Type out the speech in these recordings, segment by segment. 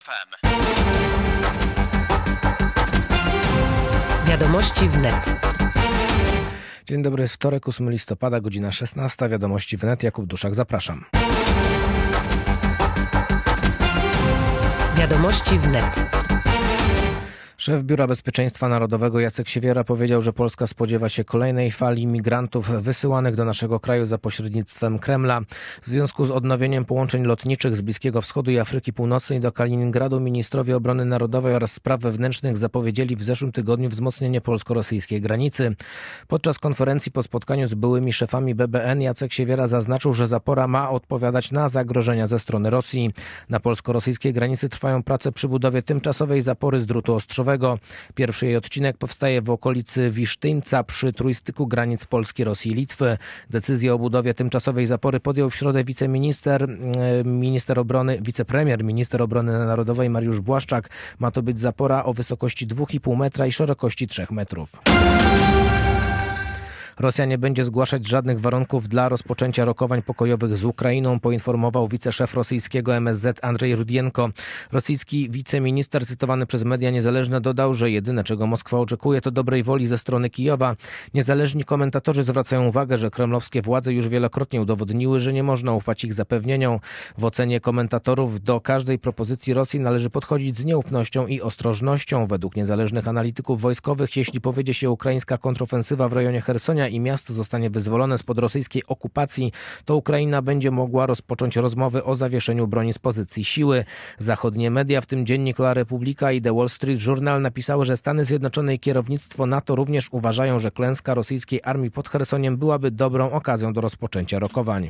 FM. Wiadomości wnet. Dzień dobry, jest wtorek, 8 listopada, godzina 16. Wiadomości wnet. Jakub Duszak, zapraszam. Wiadomości wnet. Szef Biura Bezpieczeństwa Narodowego Jacek Siewiera powiedział, że Polska spodziewa się kolejnej fali migrantów wysyłanych do naszego kraju za pośrednictwem Kremla. W związku z odnowieniem połączeń lotniczych z Bliskiego Wschodu i Afryki Północnej do Kaliningradu ministrowie obrony narodowej oraz spraw wewnętrznych zapowiedzieli w zeszłym tygodniu wzmocnienie polsko-rosyjskiej granicy. Podczas konferencji po spotkaniu z byłymi szefami BBN Jacek Siewiera zaznaczył, że zapora ma odpowiadać na zagrożenia ze strony Rosji. Na polsko-rosyjskiej granicy trwają prace przy budowie tymczasowej zapory z drutu ostrzowego. Pierwszy jej odcinek powstaje w okolicy Wisztyńca przy trójstyku granic Polski, Rosji i Litwy. Decyzję o budowie tymczasowej zapory podjął w środę wicepremier, minister obrony narodowej Mariusz Błaszczak. Ma to być zapora o wysokości 2,5 metra i szerokości 3 metrów. Rosja nie będzie zgłaszać żadnych warunków dla rozpoczęcia rokowań pokojowych z Ukrainą, poinformował wiceszef rosyjskiego MSZ Andrzej Rudienko. Rosyjski wiceminister cytowany przez media niezależne dodał, że jedyne, czego Moskwa oczekuje, to dobrej woli ze strony Kijowa. Niezależni komentatorzy zwracają uwagę, że kremlowskie władze już wielokrotnie udowodniły, że nie można ufać ich zapewnieniom. W ocenie komentatorów do każdej propozycji Rosji należy podchodzić z nieufnością i ostrożnością. Według niezależnych analityków wojskowych, jeśli powiedzie się ukraińska kontrofensywa w rejonie Chersonia i miasto zostanie wyzwolone spod rosyjskiej okupacji, to Ukraina będzie mogła rozpocząć rozmowy o zawieszeniu broni z pozycji siły. Zachodnie media, w tym dziennik La Repubblica i The Wall Street Journal, napisały, że Stany Zjednoczone i kierownictwo NATO również uważają, że klęska rosyjskiej armii pod Chersoniem byłaby dobrą okazją do rozpoczęcia rokowań.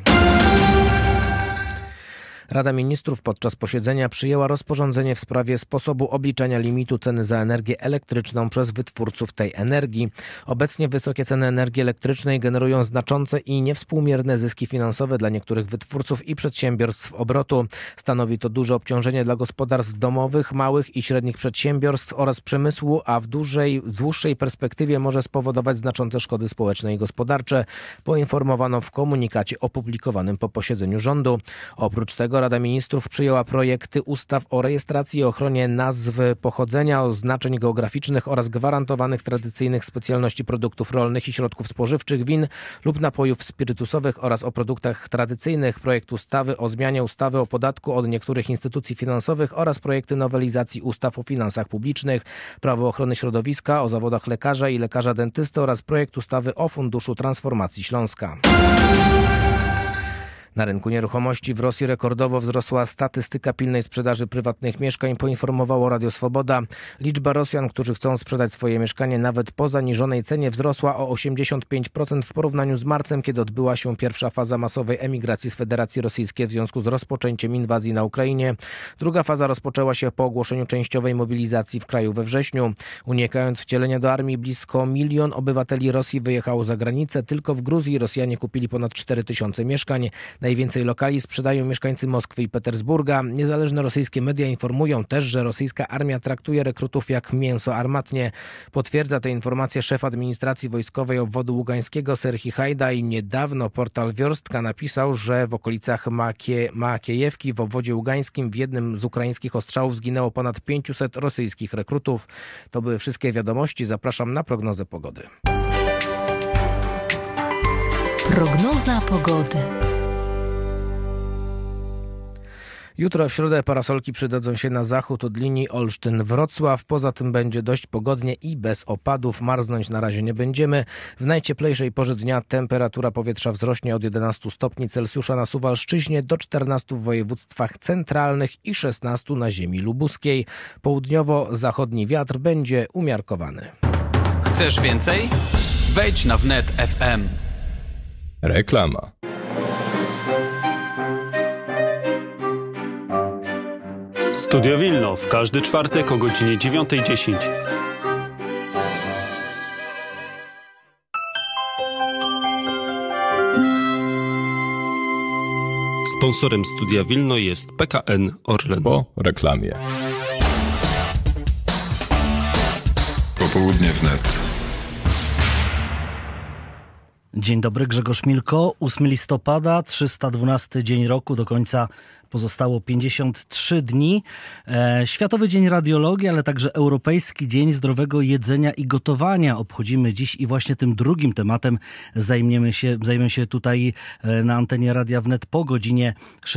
Rada Ministrów podczas posiedzenia przyjęła rozporządzenie w sprawie sposobu obliczania limitu ceny za energię elektryczną przez wytwórców tej energii. Obecnie wysokie ceny energii elektrycznej generują znaczące i niewspółmierne zyski finansowe dla niektórych wytwórców i przedsiębiorstw obrotu. Stanowi to duże obciążenie dla gospodarstw domowych, małych i średnich przedsiębiorstw oraz przemysłu, a w dłuższej perspektywie może spowodować znaczące szkody społeczne i gospodarcze, poinformowano w komunikacie opublikowanym po posiedzeniu rządu. Oprócz tego Rada Ministrów przyjęła projekty ustaw o rejestracji i ochronie nazw pochodzenia, oznaczeń geograficznych oraz gwarantowanych tradycyjnych specjalności produktów rolnych i środków spożywczych, win lub napojów spirytusowych oraz o produktach tradycyjnych, projekt ustawy o zmianie ustawy o podatku od niektórych instytucji finansowych oraz projekty nowelizacji ustaw o finansach publicznych, prawo ochrony środowiska, o zawodach lekarza i lekarza dentysty oraz projekt ustawy o Funduszu Transformacji Śląska. Na rynku nieruchomości w Rosji rekordowo wzrosła statystyka pilnej sprzedaży prywatnych mieszkań, poinformowało Radio Swoboda. Liczba Rosjan, którzy chcą sprzedać swoje mieszkanie nawet po zaniżonej cenie, wzrosła o 85% w porównaniu z marcem, kiedy odbyła się pierwsza faza masowej emigracji z Federacji Rosyjskiej w związku z rozpoczęciem inwazji na Ukrainie. Druga faza rozpoczęła się po ogłoszeniu częściowej mobilizacji w kraju we wrześniu. Unikając wcielenia do armii, blisko 1 milion obywateli Rosji wyjechało za granicę. Tylko w Gruzji Rosjanie kupili ponad 4000 mieszkań. Najwięcej lokali sprzedają mieszkańcy Moskwy i Petersburga. Niezależne rosyjskie media informują też, że rosyjska armia traktuje rekrutów jak mięso armatnie. Potwierdza tę informację szef administracji wojskowej obwodu ługańskiego Serhii Hajda i niedawno portal Wiorstka napisał, że w okolicach Makiejewki w obwodzie ługańskim w jednym z ukraińskich ostrzałów zginęło ponad 500 rosyjskich rekrutów. To były wszystkie wiadomości. Zapraszam na prognozę pogody. Prognoza pogody. Jutro w środę parasolki przydadzą się na zachód od linii Olsztyn-Wrocław. Poza tym będzie dość pogodnie i bez opadów. Marznąć na razie nie będziemy. W najcieplejszej porze dnia temperatura powietrza wzrośnie od 11 stopni Celsjusza na Suwalszczyźnie do 14 w województwach centralnych i 16 na ziemi lubuskiej. Południowo-zachodni wiatr będzie umiarkowany. Chcesz więcej? Wejdź na wnet FM. Reklama. Studio Wilno w każdy czwartek o godzinie 9:10. Sponsorem Studia Wilno jest PKN Orlen. Po reklamie. Popołudnie wnet. Dzień dobry, Grzegorz Milko. 8 listopada, 312 dzień roku do końca Pozostało 53 dni. Światowy Dzień Radiologii, ale także Europejski Dzień Zdrowego Jedzenia i Gotowania obchodzimy dziś i właśnie tym drugim tematem zajmiemy się tutaj na antenie Radia Wnet po godzinie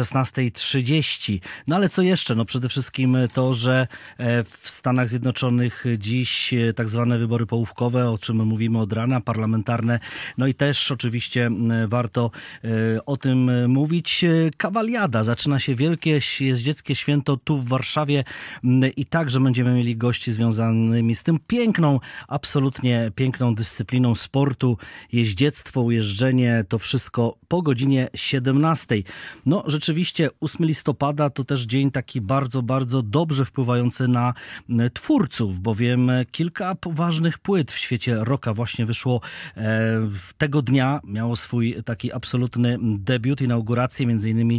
16:30. No ale co jeszcze? No przede wszystkim to, że w Stanach Zjednoczonych dziś tak zwane wybory połówkowe, o czym mówimy od rana, parlamentarne. No i też oczywiście warto o tym mówić. Kawaliada. Zaczyna się wielkie jeździeckie święto tu w Warszawie i także będziemy mieli gości związanymi z tym absolutnie piękną dyscypliną sportu, jeździectwo, jeżdżenie, to wszystko po godzinie 17:00. No rzeczywiście 8 listopada to też dzień taki bardzo, bardzo dobrze wpływający na twórców, bowiem kilka poważnych płyt w świecie rocka właśnie wyszło tego dnia. Miało swój taki absolutny debiut, inaugurację, między innymi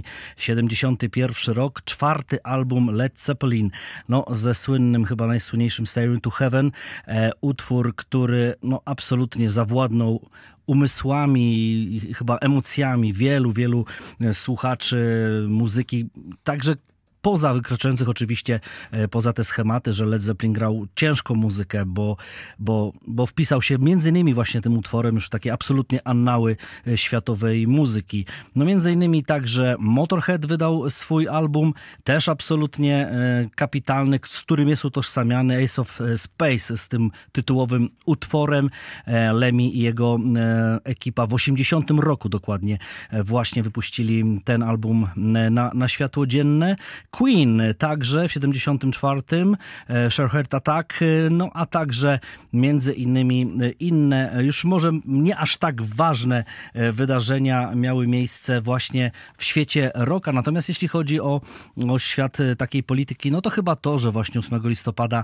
71 rok, 4. album Led Zeppelin, no ze słynnym, chyba najsłynniejszym Stairway to Heaven, utwór, który no absolutnie zawładnął umysłami i chyba emocjami wielu słuchaczy muzyki, także wykraczających oczywiście poza te schematy, że Led Zeppelin grał ciężką muzykę, bo wpisał się między innymi właśnie tym utworem już w takie absolutnie annały światowej muzyki. No między innymi także Motorhead wydał swój album, też absolutnie kapitalny, z którym jest utożsamiany Ace of Space, z tym tytułowym utworem. Lemmy i jego ekipa w 80 roku dokładnie właśnie wypuścili ten album na światło dzienne. Queen także w 74. Sheer Attack, no a także między innymi inne, już może nie aż tak ważne wydarzenia miały miejsce właśnie w świecie rocka. Natomiast jeśli chodzi o świat takiej polityki, no to chyba to, że właśnie 8 listopada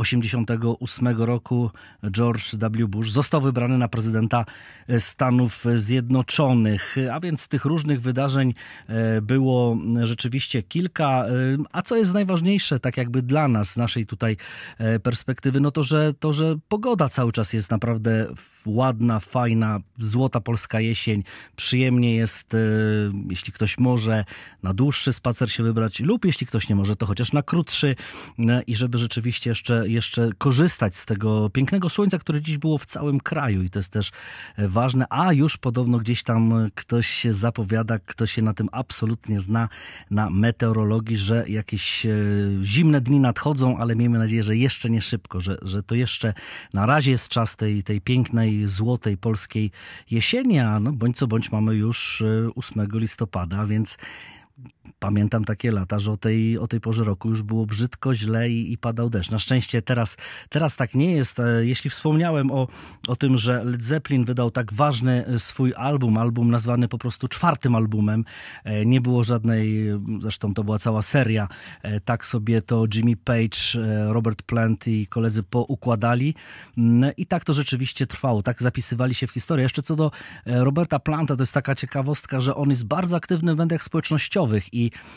88 roku George W. Bush został wybrany na prezydenta Stanów Zjednoczonych, a więc tych różnych wydarzeń było rzeczywiście kilka. A co jest najważniejsze, tak jakby dla nas, z naszej tutaj perspektywy, no to, że pogoda cały czas jest naprawdę ładna, fajna, złota polska jesień. Przyjemnie jest, jeśli ktoś może, na dłuższy spacer się wybrać lub jeśli ktoś nie może, to chociaż na krótszy i żeby rzeczywiście jeszcze korzystać z tego pięknego słońca, które dziś było w całym kraju i to jest też ważne, a już podobno gdzieś tam ktoś się zapowiada, kto się na tym absolutnie zna, na meteorologii, że jakieś zimne dni nadchodzą, ale miejmy nadzieję, że jeszcze nie szybko, że to jeszcze na razie jest czas tej pięknej, złotej polskiej jesieni, a no bądź co bądź mamy już 8 listopada, więc pamiętam takie lata, że o tej porze roku już było brzydko, źle i padał deszcz. Na szczęście teraz tak nie jest. Jeśli wspomniałem o tym, że Led Zeppelin wydał tak ważny swój album nazwany po prostu 4. albumem, nie było żadnej, zresztą to była cała seria, tak sobie to Jimmy Page, Robert Plant i koledzy poukładali i tak to rzeczywiście trwało, tak zapisywali się w historię. Jeszcze co do Roberta Planta, to jest taka ciekawostka, że on jest bardzo aktywny w mediach społecznościowych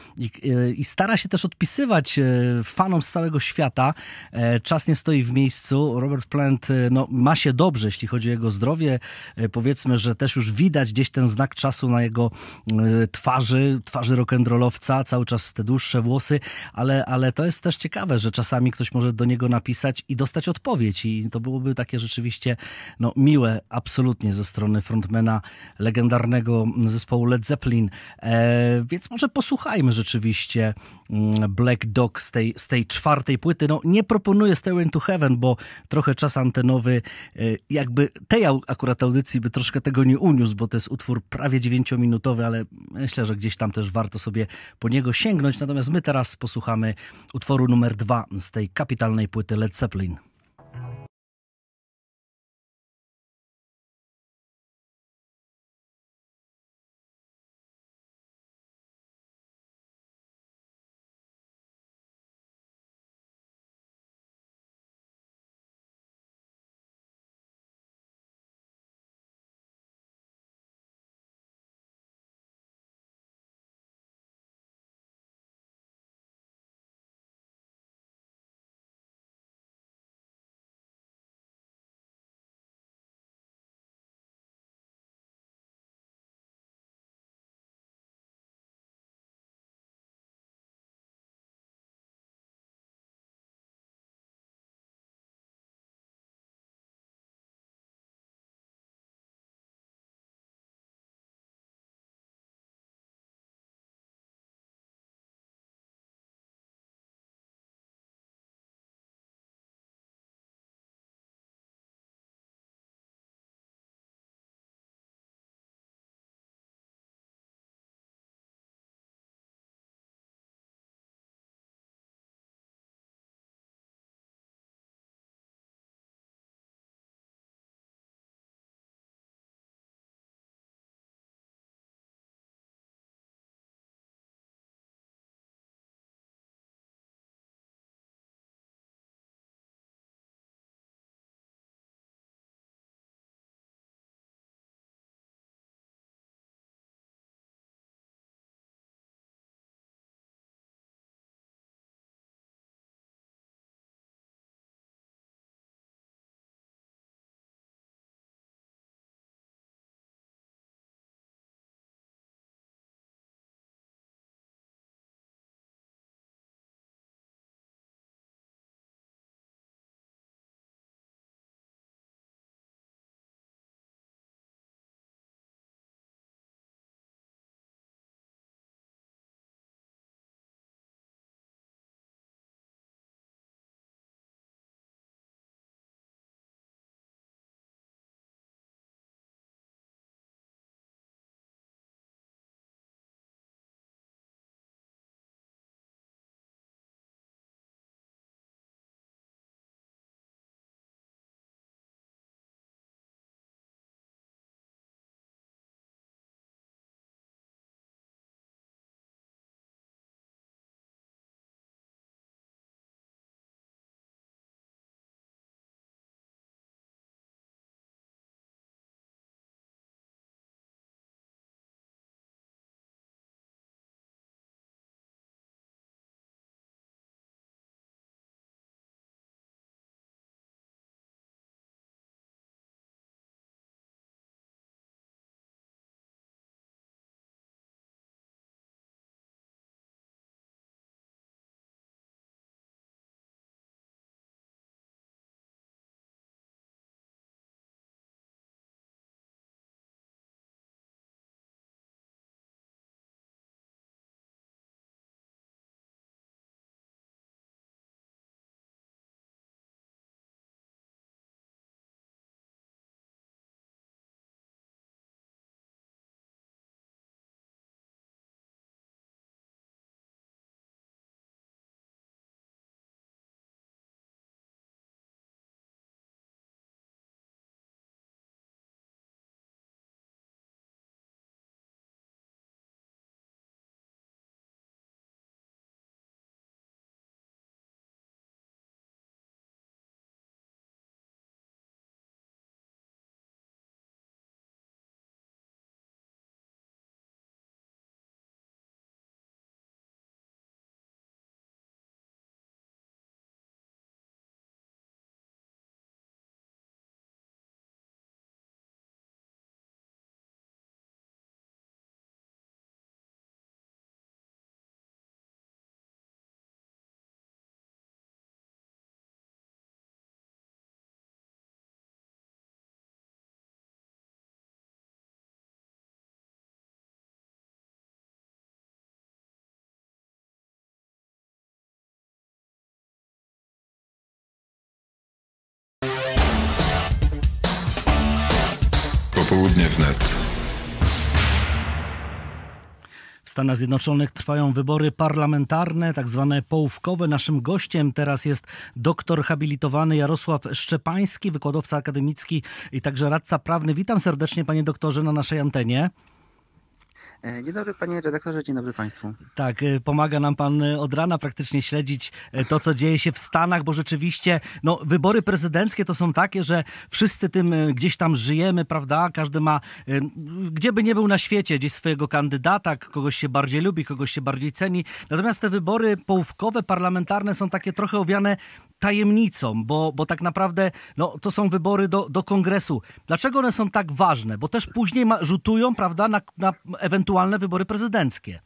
i stara się też odpisywać fanom z całego świata. Czas nie stoi w miejscu. Robert Plant no, ma się dobrze, jeśli chodzi o jego zdrowie. Powiedzmy, że też już widać gdzieś ten znak czasu na jego twarzy rock'n'rollowca, cały czas te dłuższe włosy, ale to jest też ciekawe, że czasami ktoś może do niego napisać i dostać odpowiedź i to byłoby takie rzeczywiście no, miłe absolutnie ze strony frontmana legendarnego zespołu Led Zeppelin. Więc może posłuchajmy rzeczywiście Black Dog z tej 4. płyty. No nie proponuję Stairway to Heaven, bo trochę czas antenowy jakby tej akurat audycji by troszkę tego nie uniósł, bo to jest utwór prawie 9-minutowy, ale myślę, że gdzieś tam też warto sobie po niego sięgnąć. Natomiast my teraz posłuchamy utworu numer 2 z tej kapitalnej płyty Led Zeppelin. Popołudnie wnet. W Stanach Zjednoczonych trwają wybory parlamentarne, tak zwane połówkowe. Naszym gościem teraz jest doktor habilitowany Jarosław Szczepański, wykładowca akademicki i także radca prawny. Witam serdecznie, panie doktorze, na naszej antenie. Dzień dobry panie redaktorze, dzień dobry państwu. Tak, pomaga nam pan od rana praktycznie śledzić to, co dzieje się w Stanach, bo rzeczywiście wybory prezydenckie to są takie, że wszyscy tym gdzieś tam żyjemy, prawda? Każdy ma, gdzie by nie był na świecie, gdzieś swojego kandydata, kogoś się bardziej lubi, kogoś się bardziej ceni. Natomiast te wybory połówkowe, parlamentarne są takie trochę owiane tajemnicą, bo tak naprawdę to są wybory do kongresu. Dlaczego one są tak ważne? Bo też później rzutują, prawda, na ewentualne wybory prezydenckie.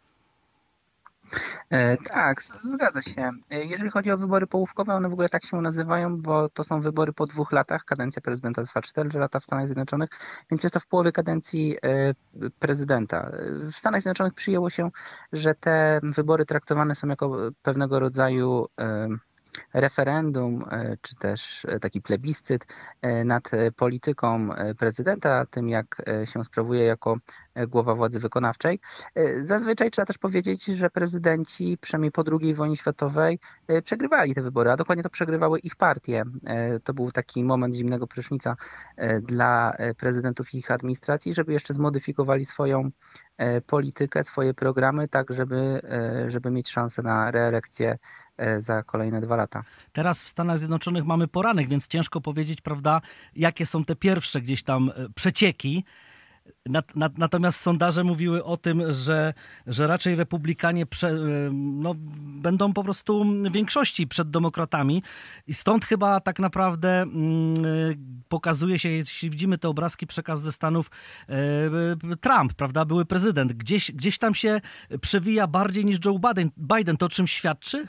Tak, zgadza się. Jeżeli chodzi o wybory połówkowe, one w ogóle tak się nazywają, bo to są wybory po 2 latach. Kadencja prezydenta trwa 4 lata w Stanach Zjednoczonych, więc jest to w połowie kadencji prezydenta. W Stanach Zjednoczonych przyjęło się, że te wybory traktowane są jako pewnego rodzaju referendum, czy też taki plebiscyt nad polityką prezydenta, tym jak się sprawuje jako głowa władzy wykonawczej. Zazwyczaj trzeba też powiedzieć, że prezydenci, przynajmniej po II wojnie światowej, przegrywali te wybory, a dokładnie to przegrywały ich partie. To był taki moment zimnego prysznica dla prezydentów i ich administracji, żeby jeszcze zmodyfikowali swoją politykę, swoje programy, tak żeby mieć szansę na reelekcję za kolejne 2 lata. Teraz w Stanach Zjednoczonych mamy poranek, więc ciężko powiedzieć, prawda, jakie są te pierwsze gdzieś tam przecieki. Natomiast sondaże mówiły o tym, że raczej republikanie będą po prostu w większości przed demokratami i stąd chyba tak naprawdę pokazuje się, jeśli widzimy te obrazki, przekaz ze Stanów, Trump, prawda, były prezydent. Gdzieś tam się przewija bardziej niż Joe Biden. To o czym świadczy?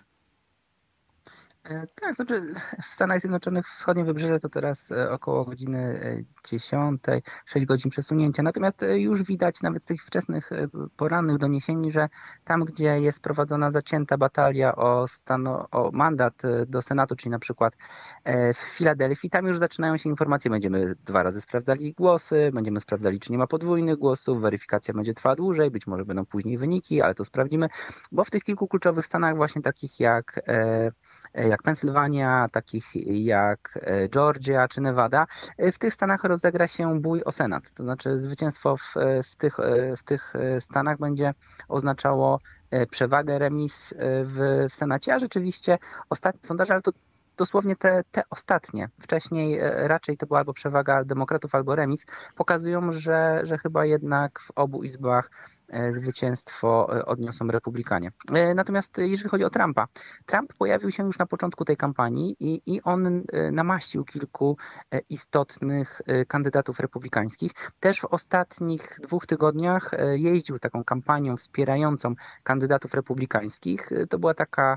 Tak, znaczy w Stanach Zjednoczonych wschodnie wybrzeże to teraz około godziny 10, 6 godzin przesunięcia. Natomiast już widać nawet z tych wczesnych porannych doniesień, że tam, gdzie jest prowadzona zacięta batalia o mandat do Senatu, czyli na przykład w Filadelfii, tam już zaczynają się informacje. Będziemy 2 razy sprawdzali głosy, będziemy sprawdzali, czy nie ma podwójnych głosów, weryfikacja będzie trwała dłużej, być może będą później wyniki, ale to sprawdzimy, bo w tych kilku kluczowych stanach właśnie takich jak Pensylwania, takich jak Georgia czy Nevada, w tych stanach rozegra się bój o Senat. To znaczy zwycięstwo w tych stanach będzie oznaczało przewagę, remis w Senacie, a rzeczywiście ostatnie sondaże, ale to dosłownie te ostatnie, wcześniej raczej to była albo przewaga demokratów, albo remis, pokazują, że chyba jednak w obu izbach zwycięstwo odniosą republikanie. Natomiast jeżeli chodzi o Trumpa, Trump pojawił się już na początku tej kampanii i on namaścił kilku istotnych kandydatów republikańskich. Też w ostatnich 2 tygodniach jeździł taką kampanią wspierającą kandydatów republikańskich. To była taka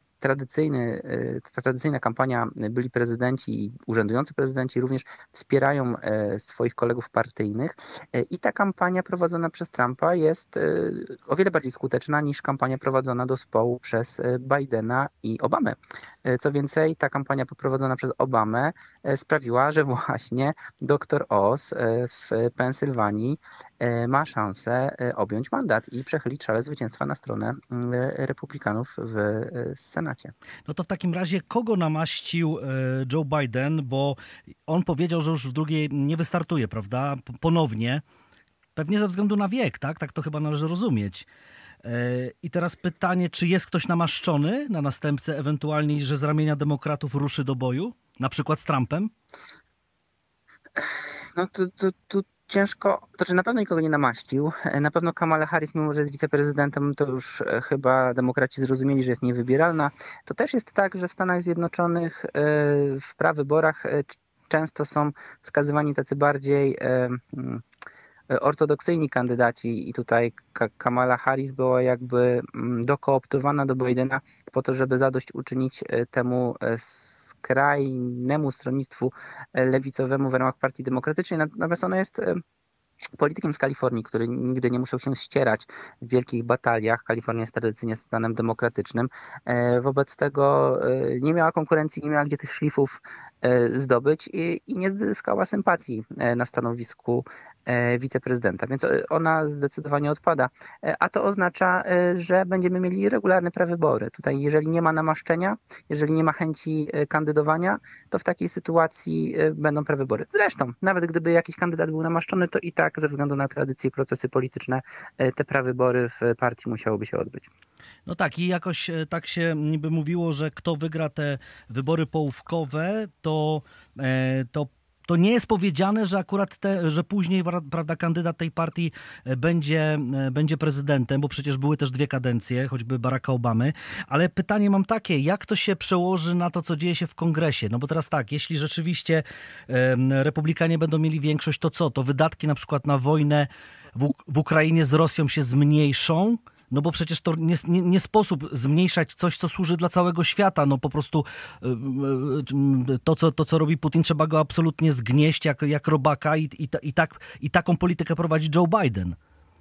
tradycyjna kampania. Byli prezydenci i urzędujący prezydenci również wspierają swoich kolegów partyjnych i ta kampania prowadzona przez Trumpa jest o wiele bardziej skuteczna niż kampania prowadzona do społu przez Bidena i Obamę. Co więcej, ta kampania poprowadzona przez Obamę sprawiła, że właśnie dr Oz w Pensylwanii ma szansę objąć mandat i przechylić szale zwycięstwa na stronę republikanów w Senacie. No to w takim razie kogo namaścił Joe Biden, bo on powiedział, że już w drugiej nie wystartuje, prawda, ponownie, pewnie ze względu na wiek, tak? Tak to chyba należy rozumieć. I teraz pytanie, czy jest ktoś namaszczony na następcę, ewentualnie, że z ramienia demokratów ruszy do boju, na przykład z Trumpem? No to ciężko, to czy na pewno nikogo nie namaścił. Na pewno Kamala Harris, mimo że jest wiceprezydentem, to już chyba demokraci zrozumieli, że jest niewybieralna. To też jest tak, że w Stanach Zjednoczonych w prawyborach często są wskazywani tacy bardziej ortodoksyjni kandydaci i tutaj Kamala Harris była jakby dokooptowana do Bidena po to, żeby zadośćuczynić temu skrajnemu stronnictwu lewicowemu w ramach Partii Demokratycznej. Natomiast ona jest politykiem z Kalifornii, który nigdy nie musiał się ścierać w wielkich bataliach. Kalifornia jest tradycyjnie stanem demokratycznym. Wobec tego nie miała konkurencji, nie miała gdzie tych szlifów zdobyć i nie zyskała sympatii na stanowisku wiceprezydenta, więc ona zdecydowanie odpada. A to oznacza, że będziemy mieli regularne prawybory. Tutaj jeżeli nie ma namaszczenia, jeżeli nie ma chęci kandydowania, to w takiej sytuacji będą prawybory. Zresztą, nawet gdyby jakiś kandydat był namaszczony, to i tak ze względu na tradycje i procesy polityczne te prawybory w partii musiałyby się odbyć. No tak, i jakoś tak się niby mówiło, że kto wygra te wybory połówkowe, to nie jest powiedziane, że akurat że później, prawda, kandydat tej partii będzie prezydentem, bo przecież były też 2 kadencje, choćby Baracka Obamy. Ale pytanie mam takie, jak to się przełoży na to, co dzieje się w Kongresie? No bo teraz tak, jeśli rzeczywiście Republikanie będą mieli większość, to co? To wydatki na przykład na wojnę w Ukrainie z Rosją się zmniejszą? No bo przecież to nie sposób zmniejszać coś, co służy dla całego świata. No po prostu to, co robi Putin, trzeba go absolutnie zgnieść jak robaka i taką politykę prowadzi Joe Biden.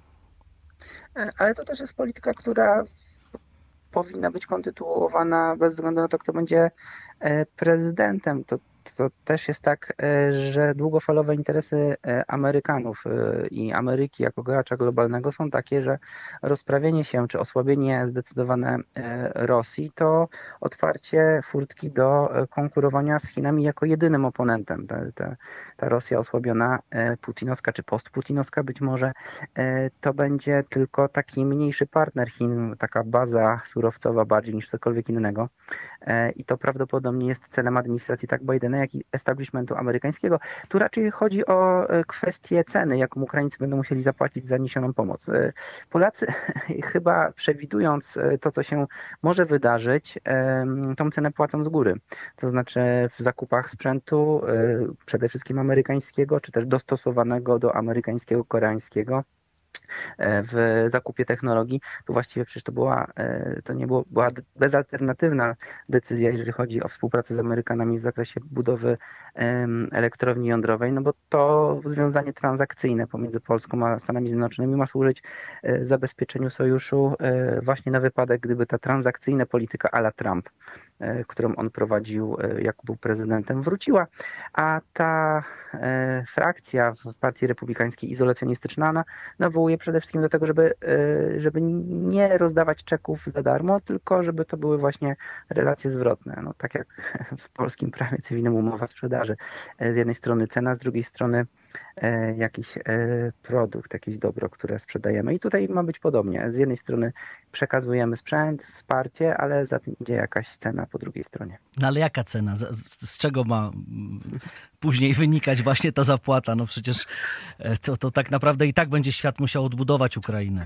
Ale to też jest polityka, która powinna być kontynuowana bez względu na to, kto będzie prezydentem. To też jest tak, że długofalowe interesy Amerykanów i Ameryki jako gracza globalnego są takie, że rozprawienie się czy osłabienie zdecydowane Rosji to otwarcie furtki do konkurowania z Chinami jako jedynym oponentem. Ta Rosja osłabiona, putinowska czy postputinowska być może, to będzie tylko taki mniejszy partner Chin, taka baza surowcowa bardziej niż cokolwiek innego. I to prawdopodobnie jest celem administracji tak Bidena, jak i establishmentu amerykańskiego. Tu raczej chodzi o kwestię ceny, jaką Ukraińcy będą musieli zapłacić za niesioną pomoc. Polacy chyba przewidując to, co się może wydarzyć, tą cenę płacą z góry. To znaczy w zakupach sprzętu, przede wszystkim amerykańskiego, czy też dostosowanego do amerykańskiego, koreańskiego, w zakupie technologii, to właściwie przecież była bezalternatywna decyzja, jeżeli chodzi o współpracę z Amerykanami w zakresie budowy elektrowni jądrowej, no bo to związanie transakcyjne pomiędzy Polską a Stanami Zjednoczonymi ma służyć zabezpieczeniu sojuszu właśnie na wypadek, gdyby ta transakcyjna polityka à la Trump, którą on prowadził, jak był prezydentem, wróciła, a ta frakcja w Partii Republikańskiej izolacjonistyczna nawołuje przede wszystkim do tego, żeby nie rozdawać czeków za darmo, tylko żeby to były właśnie relacje zwrotne. No, tak jak w polskim prawie cywilnym umowa sprzedaży. Z jednej strony cena, z drugiej strony jakiś produkt, jakieś dobro, które sprzedajemy. I tutaj ma być podobnie. Z jednej strony przekazujemy sprzęt, wsparcie, ale za tym idzie jakaś cena po drugiej stronie. No ale jaka cena? Z czego ma później wynikać właśnie ta zapłata? No przecież to tak naprawdę i tak będzie świat musiał odbudować Ukrainę.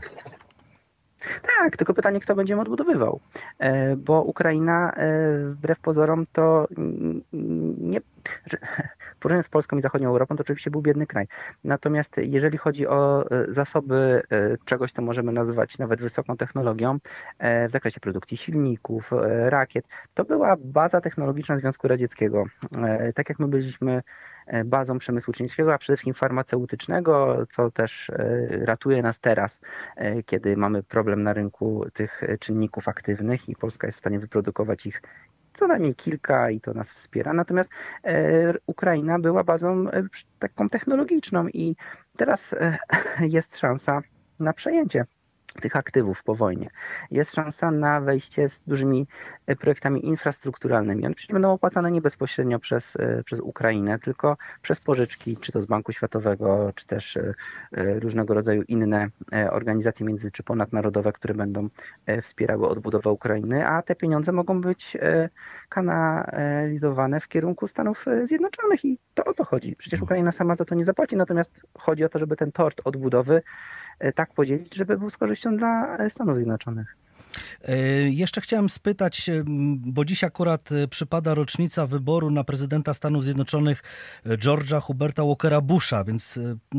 Tak, tylko pytanie, kto będzie ją odbudowywał. Bo Ukraina wbrew pozorom to nie... Porównując z Polską i zachodnią Europą, to oczywiście był biedny kraj. Natomiast jeżeli chodzi o zasoby czegoś, co możemy nazywać nawet wysoką technologią, w zakresie produkcji silników, rakiet, to była baza technologiczna Związku Radzieckiego. Tak jak my byliśmy bazą przemysłu chińskiego, a przede wszystkim farmaceutycznego, co też ratuje nas teraz, kiedy mamy problem na rynku tych czynników aktywnych i Polska jest w stanie wyprodukować ich co najmniej kilka i to nas wspiera. Natomiast Ukraina była bazą taką technologiczną i teraz jest szansa na przejęcie tych aktywów po wojnie. Jest szansa na wejście z dużymi projektami infrastrukturalnymi. One przecież będą opłacane nie bezpośrednio przez Ukrainę, tylko przez pożyczki, czy to z Banku Światowego, czy też różnego rodzaju inne organizacje czy ponadnarodowe, które będą wspierały odbudowę Ukrainy, a te pieniądze mogą być kanalizowane w kierunku Stanów Zjednoczonych i to o to chodzi. Przecież Ukraina sama za to nie zapłaci, natomiast chodzi o to, żeby ten tort odbudowy tak podzielić, żeby był z korzyścią dla Stanów Zjednoczonych. Jeszcze chciałem spytać, bo dziś akurat przypada rocznica wyboru na prezydenta Stanów Zjednoczonych George'a Huberta Walkera Busha, więc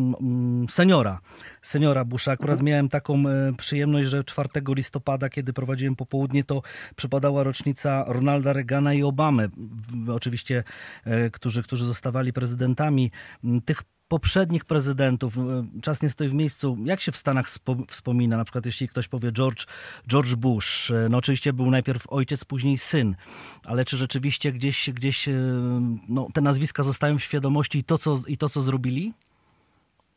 seniora Busha. Akurat miałem taką przyjemność, że 4 listopada, kiedy prowadziłem popołudnie, to przypadała rocznica Ronalda Reagana i Obamy. Oczywiście, którzy zostawali prezydentami. Tych poprzednich prezydentów, czas nie stoi w miejscu. Jak się w Stanach wspomina? Na przykład jeśli ktoś powie George Bush, no oczywiście był najpierw ojciec, później syn, ale czy rzeczywiście gdzieś no, te nazwiska zostają w świadomości i to, co zrobili?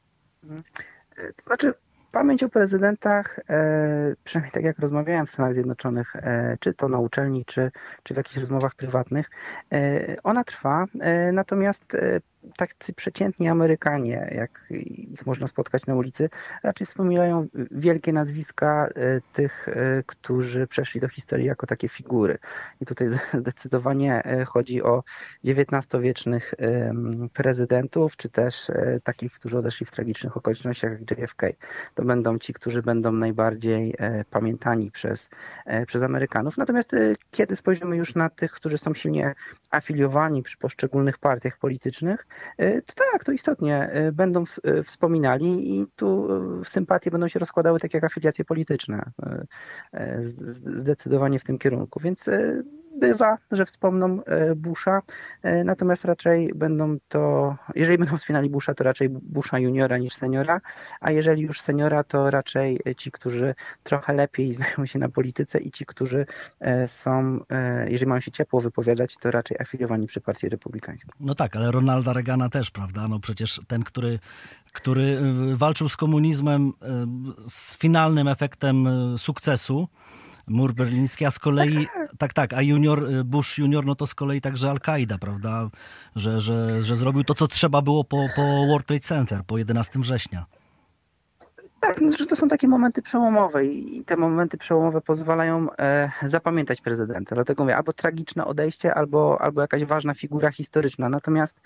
To znaczy, pamięć o prezydentach, przynajmniej tak jak rozmawiałem w Stanach Zjednoczonych, czy to na uczelni, czy w jakichś rozmowach prywatnych, ona trwa, natomiast tacy przeciętni Amerykanie, jak ich można spotkać na ulicy, raczej wspominają wielkie nazwiska tych, którzy przeszli do historii jako takie figury. I tutaj zdecydowanie chodzi o XIX-wiecznych prezydentów, czy też takich, którzy odeszli w tragicznych okolicznościach jak JFK. To będą ci, którzy będą najbardziej pamiętani przez Amerykanów. Natomiast kiedy spojrzymy już na tych, którzy są silnie afiliowani przy poszczególnych partiach politycznych, to tak, to istotnie będą wspominali i tu sympatie będą się rozkładały tak jak afiliacje polityczne. Zdecydowanie w tym kierunku. Więc bywa, że wspomną Busha, natomiast raczej będą to, jeżeli będą wspominali Busha, to raczej Busha juniora niż seniora, a jeżeli już seniora, to raczej ci, którzy trochę lepiej znają się na polityce i ci, którzy są, jeżeli mają się ciepło wypowiadać, to raczej afiliowani przy Partii Republikańskiej. No tak, ale Ronalda Reagana też, prawda? No przecież ten, który walczył z komunizmem z finalnym efektem sukcesu, mur berliński, a z kolei, tak, a Bush junior, no to z kolei także Al-Kaida, prawda? Że zrobił to, co trzeba było po World Trade Center, po 11 września. Tak, no, że to są takie momenty przełomowe i te momenty przełomowe pozwalają zapamiętać prezydenta. Dlatego mówię, albo tragiczne odejście, albo jakaś ważna figura historyczna. Natomiast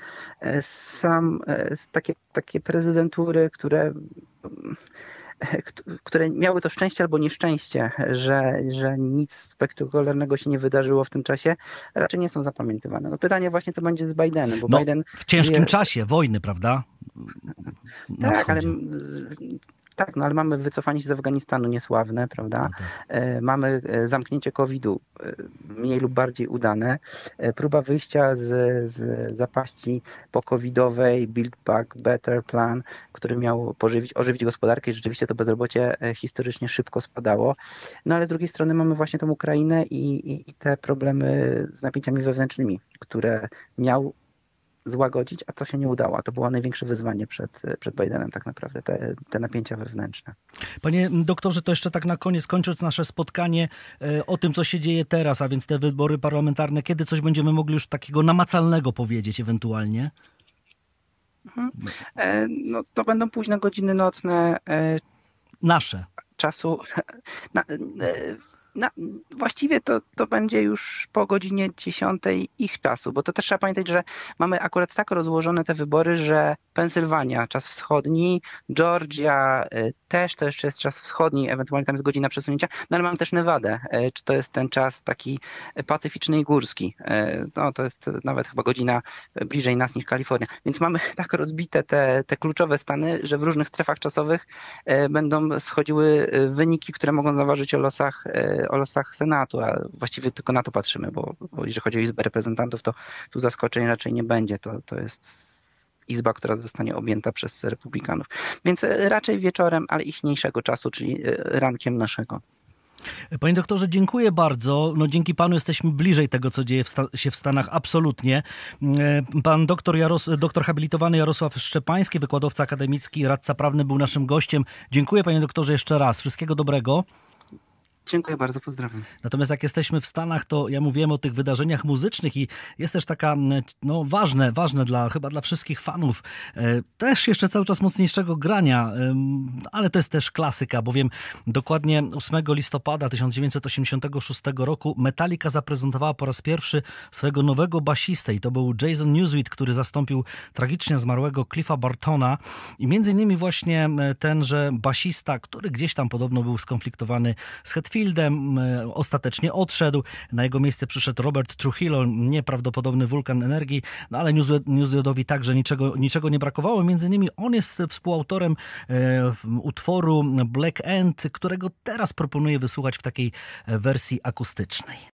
takie prezydentury, które miały to szczęście albo nieszczęście, że nic spektakularnego się nie wydarzyło w tym czasie, raczej nie są zapamiętywane. No pytanie właśnie to będzie z Bidenem, bo Biden w ciężkim czasie wojny, prawda? Tak, ale mamy wycofanie się z Afganistanu niesławne, prawda? No tak. Mamy zamknięcie COVID-u mniej lub bardziej udane. Próba wyjścia z zapaści po-covidowej, Build Back Better plan, który miał ożywić gospodarkę i rzeczywiście to bezrobocie historycznie szybko spadało. No ale z drugiej strony mamy właśnie tą Ukrainę i te problemy z napięciami wewnętrznymi, które miał złagodzić, a to się nie udało. A to było największe wyzwanie przed Bidenem tak naprawdę, te napięcia wewnętrzne. Panie doktorze, to jeszcze tak na koniec, kończąc nasze spotkanie o tym, co się dzieje teraz, a więc te wybory parlamentarne, kiedy coś będziemy mogli już takiego namacalnego powiedzieć ewentualnie? No to będą późne godziny nocne. Nasze. Czasu. Właściwie to będzie już po godzinie 10 ich czasu, bo to też trzeba pamiętać, że mamy akurat tak rozłożone te wybory, że Pensylwania, czas wschodni, Georgia też to jeszcze jest czas wschodni, ewentualnie tam jest godzina przesunięcia, no ale mamy też Nevadę, czy to jest ten czas taki pacyficzny i górski. No to jest nawet chyba godzina bliżej nas niż Kalifornia. Więc mamy tak rozbite te kluczowe stany, że w różnych strefach czasowych będą schodziły wyniki, które mogą zaważyć o losach Senatu, a właściwie tylko na to patrzymy, bo jeżeli chodzi o Izbę Reprezentantów, to tu zaskoczeń raczej nie będzie. To jest Izba, która zostanie objęta przez Republikanów. Więc raczej wieczorem, ale ichniejszego czasu, czyli rankiem naszego. Panie doktorze, dziękuję bardzo. No, dzięki panu jesteśmy bliżej tego, co dzieje się w Stanach, absolutnie. Pan doktor habilitowany Jarosław Szczepański, wykładowca akademicki, radca prawny, był naszym gościem. Dziękuję, panie doktorze, jeszcze raz. Wszystkiego dobrego. Dziękuję bardzo, pozdrawiam. Natomiast jak jesteśmy w Stanach, to ja mówiłem o tych wydarzeniach muzycznych i jest też taka, no ważne chyba dla wszystkich fanów, też jeszcze cały czas mocniejszego grania, ale to jest też klasyka, bowiem dokładnie 8 listopada 1986 roku Metallica zaprezentowała po raz pierwszy swojego nowego basistę i to był Jason Newsted, który zastąpił tragicznie zmarłego Cliffa Bartona i między innymi właśnie tenże basista, który gdzieś tam podobno był skonfliktowany z Hetfieldem, ostatecznie odszedł. Na jego miejsce przyszedł Robert Trujillo, nieprawdopodobny wulkan energii, no ale Newsedowi także niczego nie brakowało. Między innymi on jest współautorem utworu Black End, którego teraz proponuję wysłuchać w takiej wersji akustycznej.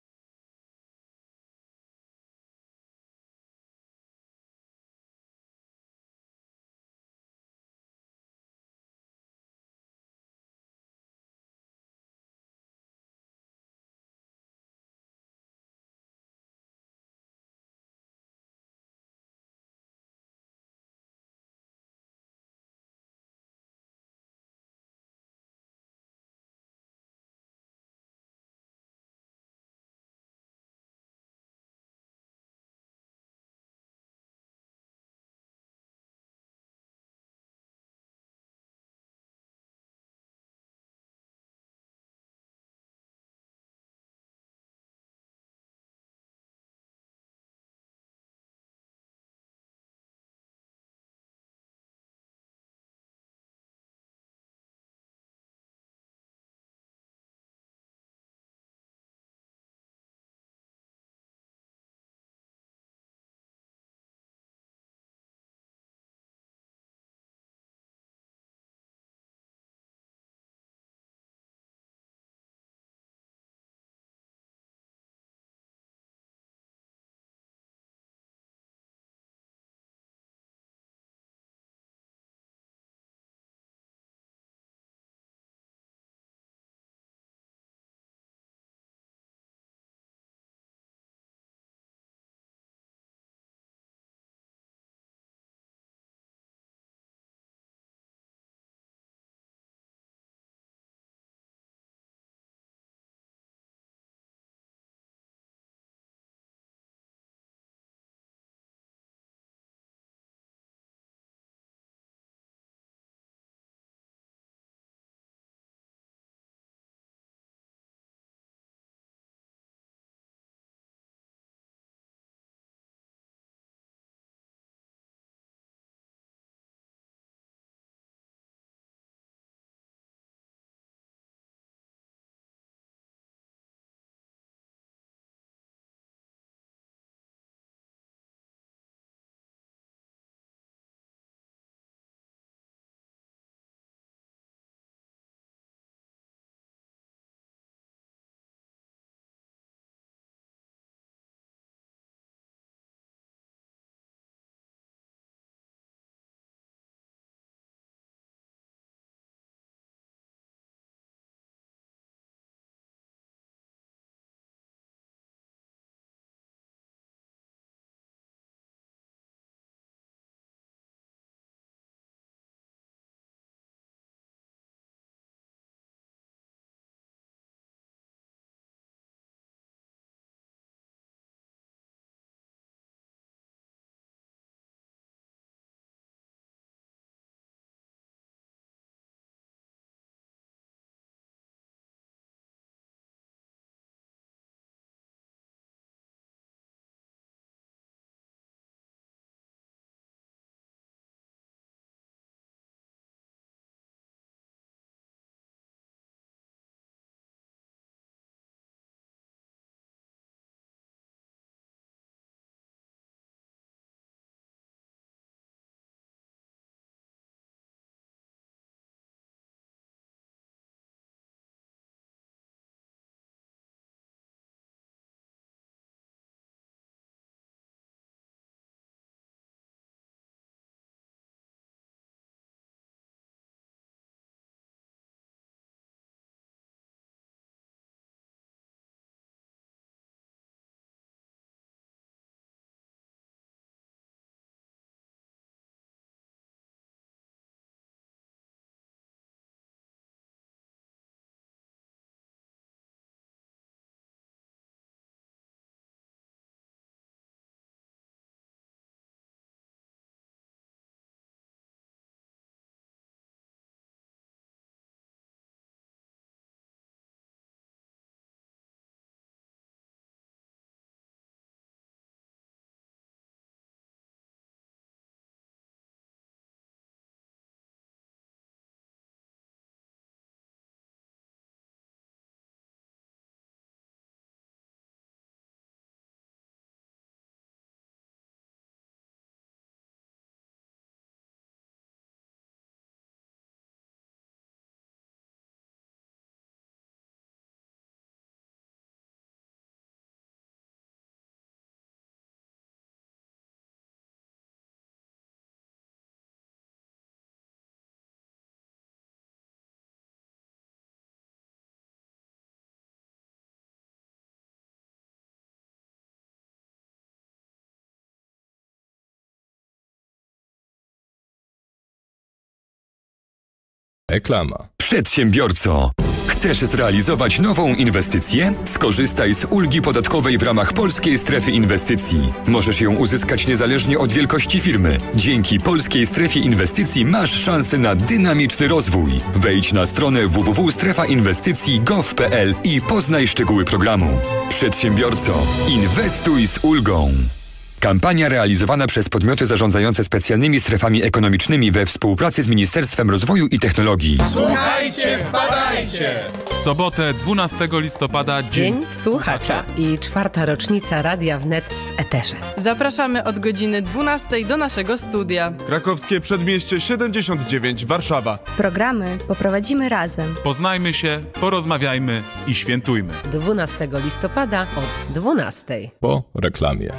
Reklama. Przedsiębiorco, chcesz zrealizować nową inwestycję? Skorzystaj z ulgi podatkowej w ramach Polskiej Strefy Inwestycji. Możesz ją uzyskać niezależnie od wielkości firmy. Dzięki Polskiej Strefie Inwestycji masz szansę na dynamiczny rozwój. Wejdź na stronę www.strefainwestycji.gov.pl i poznaj szczegóły programu. Przedsiębiorco, inwestuj z ulgą. Kampania realizowana przez podmioty zarządzające specjalnymi strefami ekonomicznymi we współpracy z Ministerstwem Rozwoju i Technologii. Słuchajcie, wpadajcie! W sobotę 12 listopada Dzień Słuchacza i 4. rocznica Radia Wnet w Eterze. Zapraszamy od godziny 12 do naszego studia. Krakowskie Przedmieście 79, Warszawa. Programy poprowadzimy razem. Poznajmy się, porozmawiajmy i świętujmy. 12 listopada od 12. Po reklamie.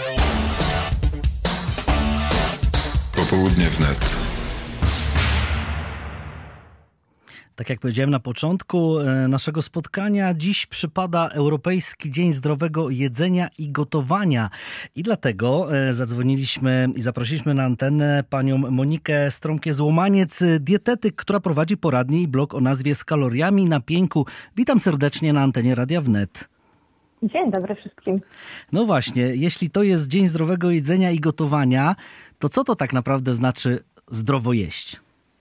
Popołudnie wnet. Tak jak powiedziałem na początku naszego spotkania, dziś przypada Europejski Dzień Zdrowego Jedzenia i Gotowania. I dlatego zadzwoniliśmy i zaprosiliśmy na antenę panią Monikę Strąkę-Złomaniec, dietetyk, która prowadzi poradnię i blog o nazwie Z kaloriami na pięku. Witam serdecznie na antenie Radia Wnet. Dzień dobry wszystkim. No właśnie, jeśli to jest Dzień Zdrowego Jedzenia i Gotowania, to co to tak naprawdę znaczy zdrowo jeść?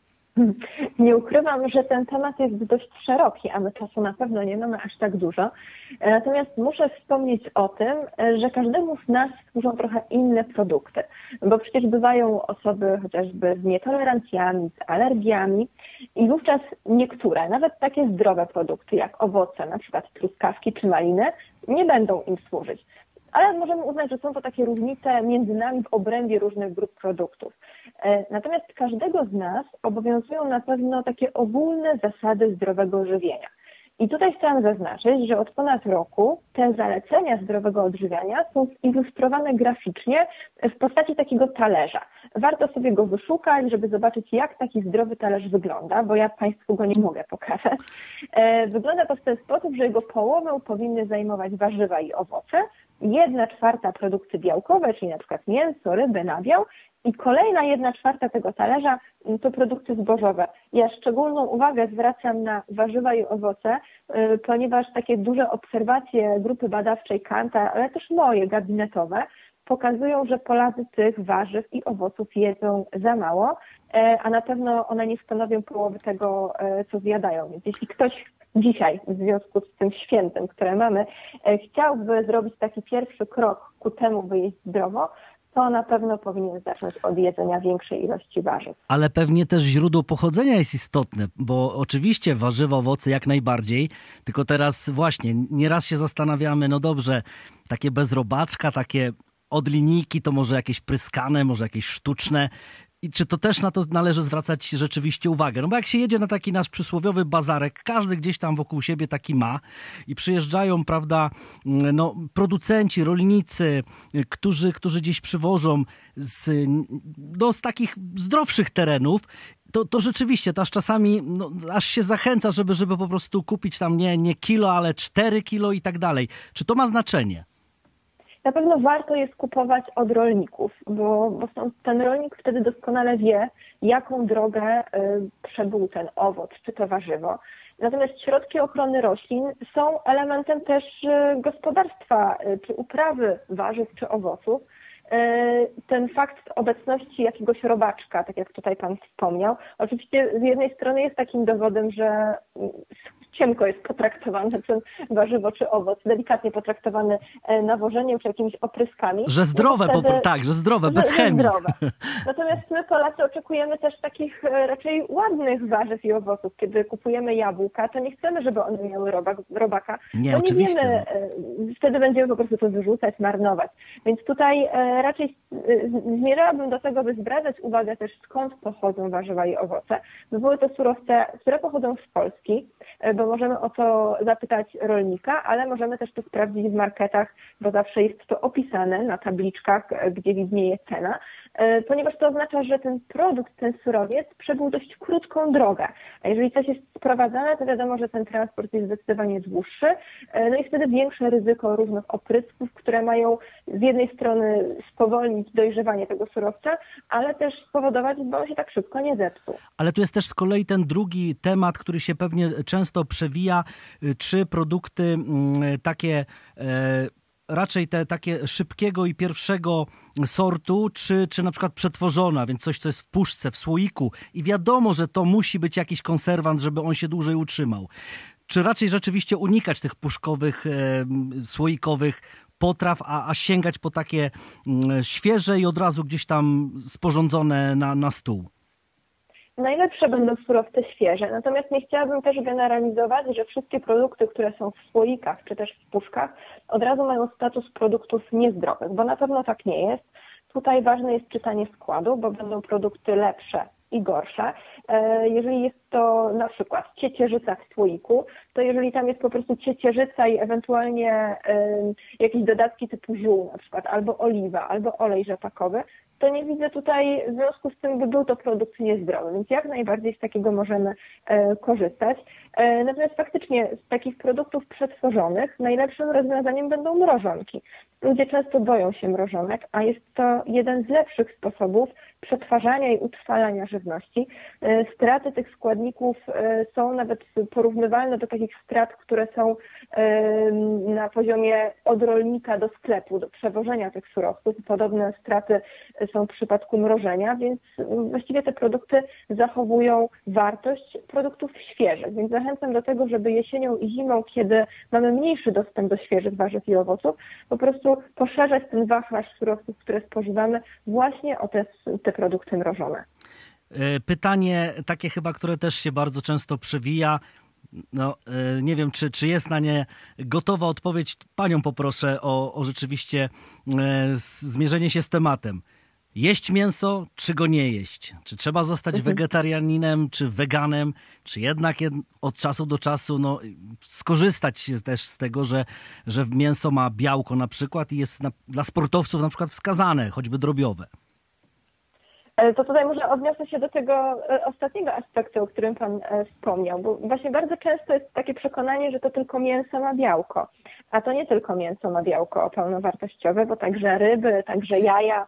Nie ukrywam, że ten temat jest dość szeroki, a my czasu na pewno nie mamy aż tak dużo. Natomiast muszę wspomnieć o tym, że każdemu z nas służą trochę inne produkty, bo przecież bywają osoby chociażby z nietolerancjami, z alergiami i wówczas niektóre, nawet takie zdrowe produkty jak owoce, na przykład truskawki czy maliny, nie będą im służyć. Ale możemy uznać, że są to takie różnice między nami w obrębie różnych grup produktów. Natomiast każdego z nas obowiązują na pewno takie ogólne zasady zdrowego żywienia. I tutaj chciałam zaznaczyć, że od ponad roku te zalecenia zdrowego odżywiania są zilustrowane graficznie w postaci takiego talerza. Warto sobie go wyszukać, żeby zobaczyć, jak taki zdrowy talerz wygląda, bo ja Państwu go nie mogę pokazać. Wygląda to w ten sposób, że jego połowę powinny zajmować warzywa i owoce, 1/4 produkty białkowe, czyli na przykład mięso, ryby, nabiał, i kolejna 1/4 tego talerza to produkty zbożowe. Ja szczególną uwagę zwracam na warzywa i owoce, ponieważ takie duże obserwacje grupy badawczej Kanta, ale też moje gabinetowe, pokazują, że Polacy tych warzyw i owoców jedzą za mało, a na pewno one nie stanowią połowy tego, co zjadają. Więc jeśli ktoś dzisiaj, w związku z tym świętem, które mamy, chciałby zrobić taki pierwszy krok ku temu, by jeść zdrowo, to na pewno powinien zacząć od jedzenia większej ilości warzyw. Ale pewnie też źródło pochodzenia jest istotne, bo oczywiście warzywa, owoce jak najbardziej, tylko teraz właśnie nieraz się zastanawiamy, no dobrze, takie bez robaczka, takie od linijki, to może jakieś pryskane, może jakieś sztuczne. I czy to też na to należy zwracać rzeczywiście uwagę? No bo jak się jedzie na taki nasz przysłowiowy bazarek, każdy gdzieś tam wokół siebie taki ma i przyjeżdżają, prawda, no, producenci, rolnicy, którzy gdzieś przywożą z takich zdrowszych terenów, to rzeczywiście to aż czasami aż się zachęca, żeby po prostu kupić tam nie kilo, ale 4 kilo i tak dalej. Czy to ma znaczenie? Na pewno warto jest kupować od rolników, bo ten rolnik wtedy doskonale wie, jaką drogę przebył ten owoc czy to warzywo. Natomiast środki ochrony roślin są elementem też gospodarstwa czy uprawy warzyw czy owoców. Ten fakt obecności jakiegoś robaczka, tak jak tutaj Pan wspomniał, oczywiście z jednej strony jest takim dowodem, że cienko jest potraktowane ten warzywo czy owoc, delikatnie potraktowany nawożeniem czy jakimiś opryskami. Że zdrowe, no wtedy, że zdrowe, bez chemii. Zdrowe. Natomiast my Polacy oczekujemy też takich raczej ładnych warzyw i owoców. Kiedy kupujemy jabłka, to nie chcemy, żeby one miały robaka. Nie, to oczywiście. Nie wiemy, wtedy będziemy po prostu to wyrzucać, marnować. Więc tutaj raczej zmierzałabym do tego, by zwracać uwagę też, skąd pochodzą warzywa i owoce. By były to surowce, które pochodzą z Polski, bo możemy o to zapytać rolnika, ale możemy też to sprawdzić w marketach, bo zawsze jest to opisane na tabliczkach, gdzie widnieje cena. ponieważ to oznacza, że ten produkt, ten surowiec przebył dość krótką drogę. A jeżeli coś jest sprowadzane, to wiadomo, że ten transport jest zdecydowanie dłuższy, no i wtedy większe ryzyko różnych oprycków, które mają z jednej strony spowolnić dojrzewanie tego surowca, ale też spowodować, bo on się tak szybko nie zepsuł. Ale tu jest też z kolei ten drugi temat, który się pewnie często przewija, czy produkty takie raczej te takie szybkiego i pierwszego sortu, czy na przykład przetworzona, więc coś, co jest w puszce, w słoiku i wiadomo, że to musi być jakiś konserwant, żeby on się dłużej utrzymał. Czy raczej rzeczywiście unikać tych puszkowych, słoikowych potraw, a sięgać po takie świeże i od razu gdzieś tam sporządzone na stół? Najlepsze będą surowce świeże, natomiast nie chciałabym też generalizować, że wszystkie produkty, które są w słoikach czy też w puszkach, od razu mają status produktów niezdrowych, bo na pewno tak nie jest. Tutaj ważne jest czytanie składu, bo będą produkty lepsze i gorsze. Jeżeli jest to na przykład ciecierzyca w słoiku, to jeżeli tam jest po prostu ciecierzyca i ewentualnie jakieś dodatki typu ziół na przykład, albo oliwa, albo olej rzepakowy, to nie widzę tutaj w związku z tym, by był to produkt niezdrowy, więc jak najbardziej z takiego możemy korzystać. Natomiast faktycznie z takich produktów przetworzonych najlepszym rozwiązaniem będą mrożonki. Ludzie często boją się mrożonek, a jest to jeden z lepszych sposobów przetwarzania i utrwalania żywności. Straty tych składników są nawet porównywalne do takich strat, które są na poziomie od rolnika do sklepu, do przewożenia tych surowców. Podobne straty są w przypadku mrożenia, więc właściwie te produkty zachowują wartość produktów świeżych. Więc zachęcam do tego, żeby jesienią i zimą, kiedy mamy mniejszy dostęp do świeżych warzyw i owoców, po prostu poszerzać ten wachlarz surowców, które spożywamy właśnie o te produkty mrożone. Pytanie takie chyba, które też się bardzo często przewija. No, nie wiem, czy jest na nie gotowa odpowiedź. Panią poproszę o rzeczywiście zmierzenie się z tematem. Jeść mięso, czy go nie jeść? Czy trzeba zostać wegetarianinem, czy weganem, czy jednak od czasu do czasu skorzystać też z tego, że mięso ma białko na przykład i jest dla sportowców na przykład wskazane, choćby drobiowe? To tutaj może odniosę się do tego ostatniego aspektu, o którym Pan wspomniał, bo właśnie bardzo często jest takie przekonanie, że to tylko mięso ma białko, a to nie tylko mięso ma białko pełnowartościowe, bo także ryby, także jaja,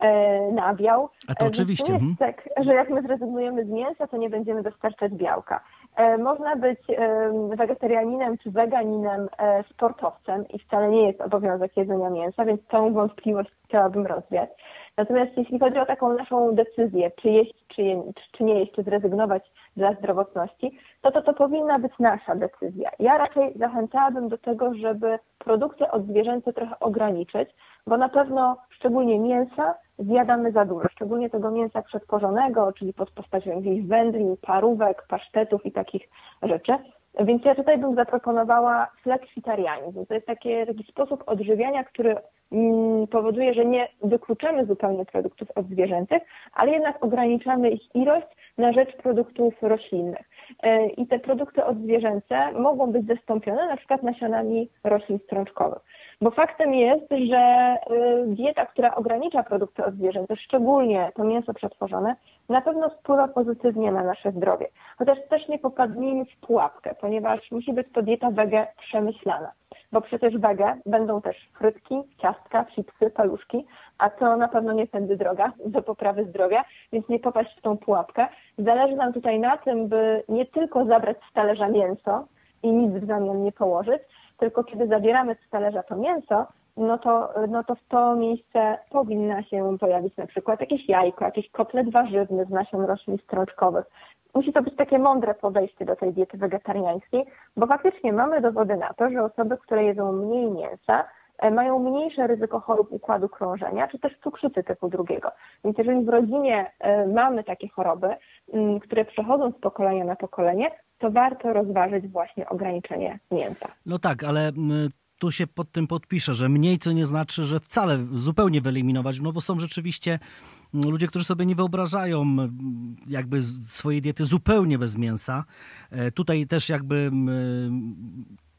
nabiał. A to oczywiście. To nie jest tak, że jak my zrezygnujemy z mięsa, to nie będziemy dostarczać białka. Można być wegetarianinem czy weganinem sportowcem i wcale nie jest obowiązek jedzenia mięsa, więc tą wątpliwość chciałabym rozwiać. Natomiast jeśli chodzi o taką naszą decyzję, czy jeść, czy nie jeść, czy zrezygnować dla zdrowotności, to powinna być nasza decyzja. Ja raczej zachęcałabym do tego, żeby produkty odzwierzęce trochę ograniczyć, bo na pewno szczególnie mięsa zjadamy za dużo, szczególnie tego mięsa przetworzonego, czyli pod postacią jakichś wędlin, parówek, pasztetów i takich rzeczy. Więc ja tutaj bym zaproponowała fleksitarianizm. To jest taki sposób odżywiania, który powoduje, że nie wykluczamy zupełnie produktów odzwierzęcych, ale jednak ograniczamy ich ilość na rzecz produktów roślinnych. I te produkty odzwierzęce mogą być zastąpione na przykład nasionami roślin strączkowych. Bo faktem jest, że dieta, która ogranicza produkty odzwierzęce, szczególnie to mięso przetworzone, na pewno wpływa pozytywnie na nasze zdrowie. Chociaż też nie popadnijmy w pułapkę, ponieważ musi być to dieta wege przemyślana. Bo przecież wege będą też frytki, ciastka, chipsy, paluszki, a to na pewno nie tędy droga do poprawy zdrowia, więc nie popaść w tą pułapkę. Zależy nam tutaj na tym, by nie tylko zabrać z talerza mięso i nic w zamian nie położyć, tylko kiedy zabieramy z talerza to mięso, no to w to miejsce powinna się pojawić na przykład jakieś jajko, jakiś kotlet warzywny z nasion roślin strączkowych. Musi to być takie mądre podejście do tej diety wegetariańskiej, bo faktycznie mamy dowody na to, że osoby, które jedzą mniej mięsa, mają mniejsze ryzyko chorób układu krążenia, czy też cukrzycy typu 2. Więc jeżeli w rodzinie mamy takie choroby, które przechodzą z pokolenia na pokolenie, to warto rozważyć właśnie ograniczenie mięsa. No tak, ale tu się pod tym podpiszę, że mniej to nie znaczy, że wcale zupełnie wyeliminować, no bo są rzeczywiście ludzie, którzy sobie nie wyobrażają jakby swojej diety zupełnie bez mięsa. Tutaj też jakby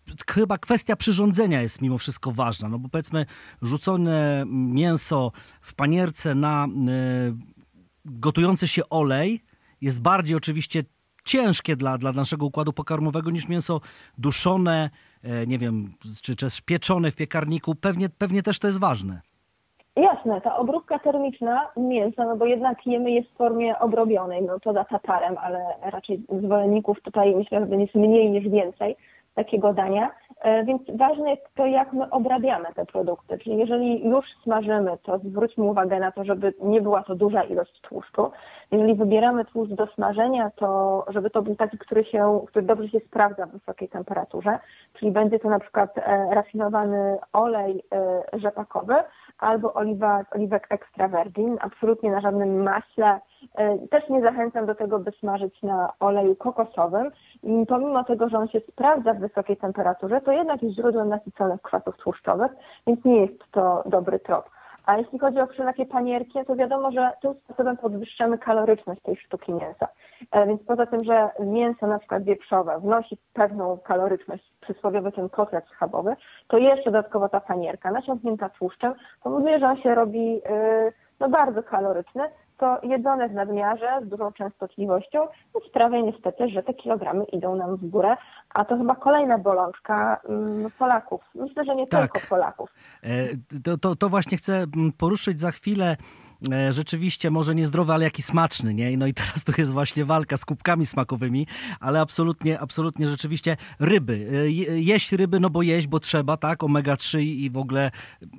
chyba kwestia przyrządzenia jest mimo wszystko ważna, no bo powiedzmy rzucone mięso w panierce na gotujący się olej jest bardziej oczywiście ciężkie dla naszego układu pokarmowego niż mięso duszone, nie wiem, czy pieczone w piekarniku. Pewnie też to jest ważne. Jasne, ta obróbka termiczna mięsa, no bo jednak jemy je w formie obrobionej, no to za tatarem, ale raczej zwolenników tutaj myślę, że jest mniej niż więcej takiego dania, więc ważne jest to, jak my obrabiamy te produkty, czyli jeżeli już smażymy, to zwróćmy uwagę na to, żeby nie była to duża ilość tłuszczu. Jeżeli wybieramy tłuszcz do smażenia, to żeby to był taki, który dobrze się sprawdza w wysokiej temperaturze, czyli będzie to na przykład rafinowany olej rzepakowy albo oliwek extra virgin, absolutnie na żadnym maśle. Też nie zachęcam do tego, by smażyć na oleju kokosowym. I pomimo tego, że on się sprawdza w wysokiej temperaturze, to jednak jest źródłem nasyconych kwasów tłuszczowych, więc nie jest to dobry trop. A jeśli chodzi o wszelakie panierki, to wiadomo, że tym sposobem podwyższamy kaloryczność tej sztuki mięsa. Więc poza tym, że mięso na przykład wieprzowe wnosi pewną kaloryczność, przysłowiowy ten kotlet schabowy, to jeszcze dodatkowo ta panierka nasiąknięta tłuszczem powoduje, że on się robi bardzo kaloryczny, to jedzone w nadmiarze z dużą częstotliwością sprawia niestety, że te kilogramy idą nam w górę, a to chyba kolejna bolączka Polaków. Myślę, że nie tylko Polaków. To właśnie chcę poruszyć za chwilę. Rzeczywiście może niezdrowy, ale jaki smaczny, nie? No i teraz tu jest właśnie walka z kubkami smakowymi, ale absolutnie rzeczywiście ryby. Jeść ryby, no bo jeść, bo trzeba, tak? Omega-3 i w ogóle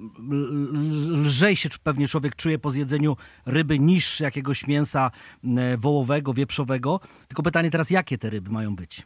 lżej się pewnie człowiek czuje po zjedzeniu ryby niż jakiegoś mięsa wołowego, wieprzowego. Tylko pytanie teraz, jakie te ryby mają być?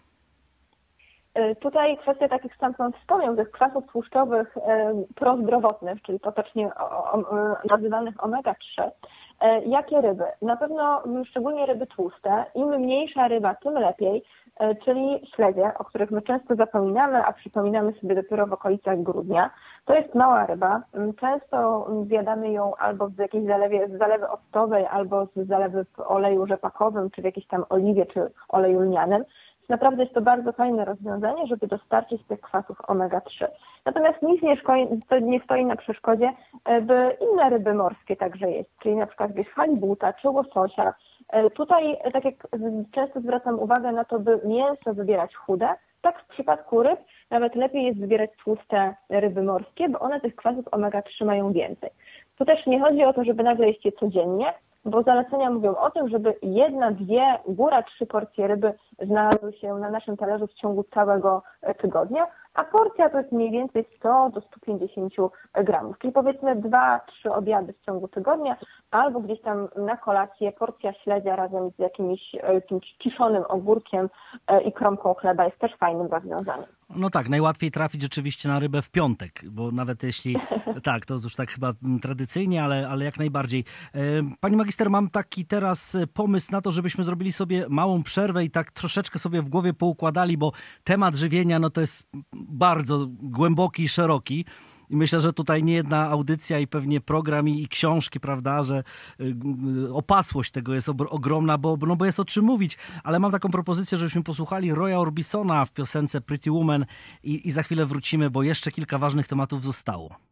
Tutaj kwestia takich, sam pan wspomniał, tych kwasów tłuszczowych prozdrowotnych, czyli potocznie nazywanych omega-3. Jakie ryby? Na pewno szczególnie ryby tłuste. Im mniejsza ryba, tym lepiej, czyli śledzie, o których my często zapominamy, a przypominamy sobie dopiero w okolicach grudnia. To jest mała ryba. Często zjadamy ją albo w jakiejś zalewy octowej, albo z zalewy w oleju rzepakowym, czy w jakiejś tam oliwie, czy oleju lnianym. Naprawdę jest to bardzo fajne rozwiązanie, żeby dostarczyć tych kwasów omega-3. Natomiast nic nie stoi na przeszkodzie, by inne ryby morskie także jeść, czyli na przykład halibuta czy łososia. Tutaj, tak jak często zwracam uwagę na to, by mięso wybierać chude, tak w przypadku ryb nawet lepiej jest wybierać tłuste ryby morskie, bo one tych kwasów omega-3 mają więcej. Tu też nie chodzi o to, żeby nagle jeść je codziennie, bo zalecenia mówią o tym, żeby 1, 2, góra 3 porcje ryby znalazły się na naszym talerzu w ciągu całego tygodnia, a porcja to jest mniej więcej 100 do 150 gramów, czyli powiedzmy 2-3 obiady w ciągu tygodnia, albo gdzieś tam na kolację porcja śledzia razem z jakimś kiszonym ogórkiem i kromką chleba jest też fajnym rozwiązaniem. No tak, najłatwiej trafić rzeczywiście na rybę w piątek, bo nawet jeśli, tak, to już tak chyba tradycyjnie, ale jak najbardziej. Pani magister, mam taki teraz pomysł na to, żebyśmy zrobili sobie małą przerwę i tak troszeczkę sobie w głowie poukładali, bo temat żywienia, no to jest bardzo głęboki i szeroki. I myślę, że tutaj nie jedna audycja i pewnie program i książki, prawda, że opasłość tego jest ogromna, bo jest o czym mówić. Ale mam taką propozycję, żebyśmy posłuchali Roya Orbisona w piosence Pretty Woman i za chwilę wrócimy, bo jeszcze kilka ważnych tematów zostało.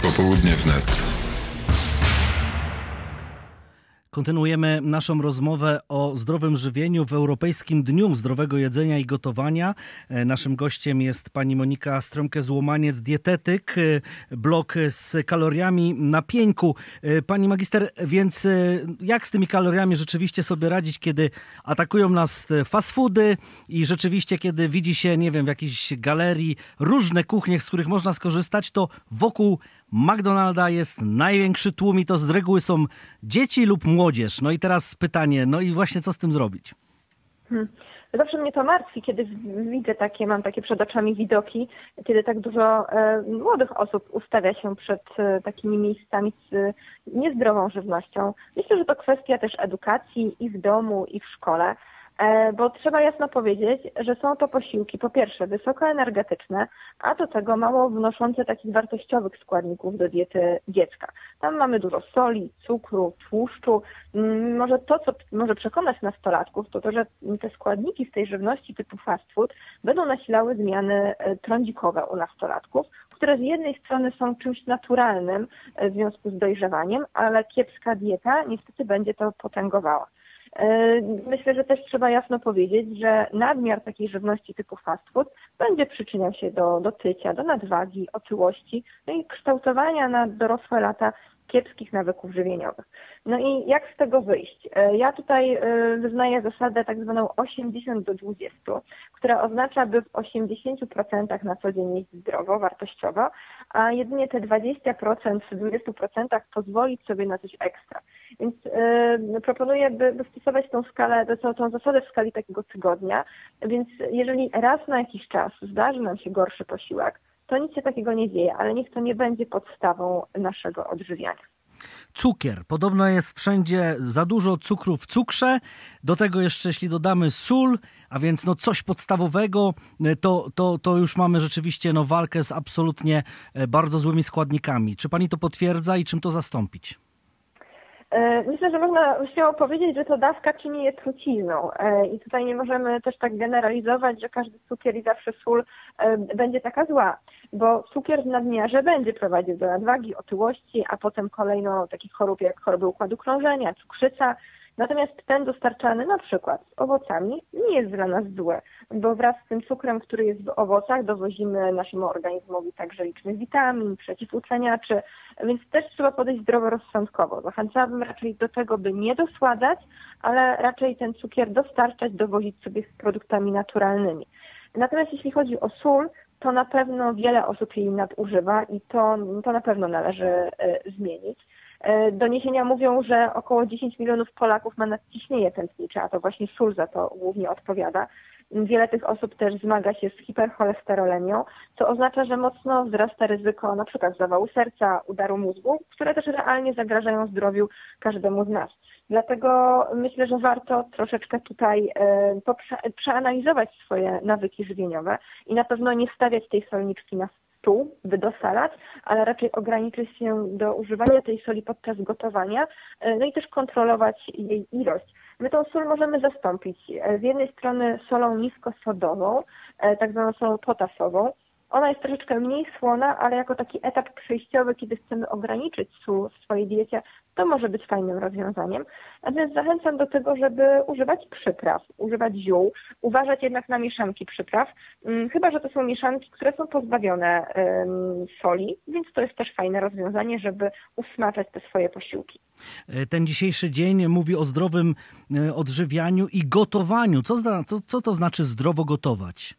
Popołudnie wnet. Kontynuujemy naszą rozmowę o zdrowym żywieniu w Europejskim Dniu Zdrowego Jedzenia i Gotowania. Naszym gościem jest pani Monika Strąke-Złomaniec, dietetyk, blog z kaloriami na pieńku. Pani magister, więc jak z tymi kaloriami rzeczywiście sobie radzić, kiedy atakują nas fast foody i rzeczywiście kiedy widzi się, nie wiem, w jakiejś galerii różne kuchnie, z których można skorzystać, to wokół McDonalda jest największy tłum i to z reguły są dzieci lub młodzież. No i teraz pytanie, no i właśnie co z tym zrobić? Zawsze mnie to martwi, kiedy widzę mam takie przed oczami widoki, kiedy tak dużo młodych osób ustawia się przed takimi miejscami z niezdrową żywnością. Myślę, że to kwestia też edukacji i w domu, i w szkole. Bo trzeba jasno powiedzieć, że są to posiłki, po pierwsze, wysokoenergetyczne, a do tego mało wnoszące takich wartościowych składników do diety dziecka. Tam mamy dużo soli, cukru, tłuszczu. Może to, co może przekonać nastolatków, to to, że te składniki z tej żywności typu fast food będą nasilały zmiany trądzikowe u nastolatków, które z jednej strony są czymś naturalnym w związku z dojrzewaniem, ale kiepska dieta niestety będzie to potęgowała. Myślę, że też trzeba jasno powiedzieć, że nadmiar takiej żywności typu fast food będzie przyczyniał się do tycia, do nadwagi, otyłości, no i kształtowania na dorosłe lata kiepskich nawyków żywieniowych. No i jak z tego wyjść? Ja tutaj wyznaję zasadę tak zwaną 80-20, która oznacza, by w 80% na co dzień jeść zdrowo, wartościowo, a jedynie te 20% w 20% pozwolić sobie na coś ekstra. Więc proponuję, by stosować tą zasadę w skali takiego tygodnia. Więc jeżeli raz na jakiś czas zdarzy nam się gorszy posiłek, to nic się takiego nie dzieje, ale niech to nie będzie podstawą naszego odżywiania. Cukier. Podobno jest wszędzie za dużo cukru w cukrze. Do tego jeszcze, jeśli dodamy sól, a więc no coś podstawowego, to już mamy rzeczywiście walkę z absolutnie bardzo złymi składnikami. Czy pani to potwierdza i czym to zastąpić? Myślę, że można śmiało powiedzieć, że to dawka czyni je trucizną i tutaj nie możemy też tak generalizować, że każdy cukier i zawsze sól będzie taka zła, bo cukier w nadmiarze będzie prowadził do nadwagi, otyłości, a potem kolejno takich chorób jak choroby układu krążenia, cukrzyca. Natomiast ten dostarczany na przykład z owocami nie jest dla nas zły, bo wraz z tym cukrem, który jest w owocach, dowozimy naszemu organizmowi także licznych witamin, przeciwutleniaczy, więc też trzeba podejść zdroworozsądkowo. Zachęcałabym raczej do tego, by nie dosładzać, ale raczej ten cukier dostarczać, dowozić sobie z produktami naturalnymi. Natomiast jeśli chodzi o sól, to na pewno wiele osób jej nadużywa i to na pewno należy zmienić. Doniesienia mówią, że około 10 milionów Polaków ma nadciśnienie tętnicze, a to właśnie sól za to głównie odpowiada. Wiele tych osób też zmaga się z hipercholesterolemią, co oznacza, że mocno wzrasta ryzyko na przykład zawału serca, udaru mózgu, które też realnie zagrażają zdrowiu każdemu z nas. Dlatego myślę, że warto troszeczkę tutaj przeanalizować swoje nawyki żywieniowe i na pewno nie stawiać tej solniczki na stół, by dosalać, ale raczej ograniczyć się do używania tej soli podczas gotowania, no i też kontrolować jej ilość. My tą sól możemy zastąpić z jednej strony solą niskosodową, tak zwaną solą potasową. Ona jest troszeczkę mniej słona, ale jako taki etap przejściowy, kiedy chcemy ograniczyć sól w swojej diecie, to może być fajnym rozwiązaniem. Natomiast zachęcam do tego, żeby używać przypraw, używać ziół, uważać jednak na mieszanki przypraw, chyba że to są mieszanki, które są pozbawione soli, więc to jest też fajne rozwiązanie, żeby usmaczać te swoje posiłki. Ten dzisiejszy dzień mówi o zdrowym odżywianiu i gotowaniu. Co to znaczy zdrowo gotować?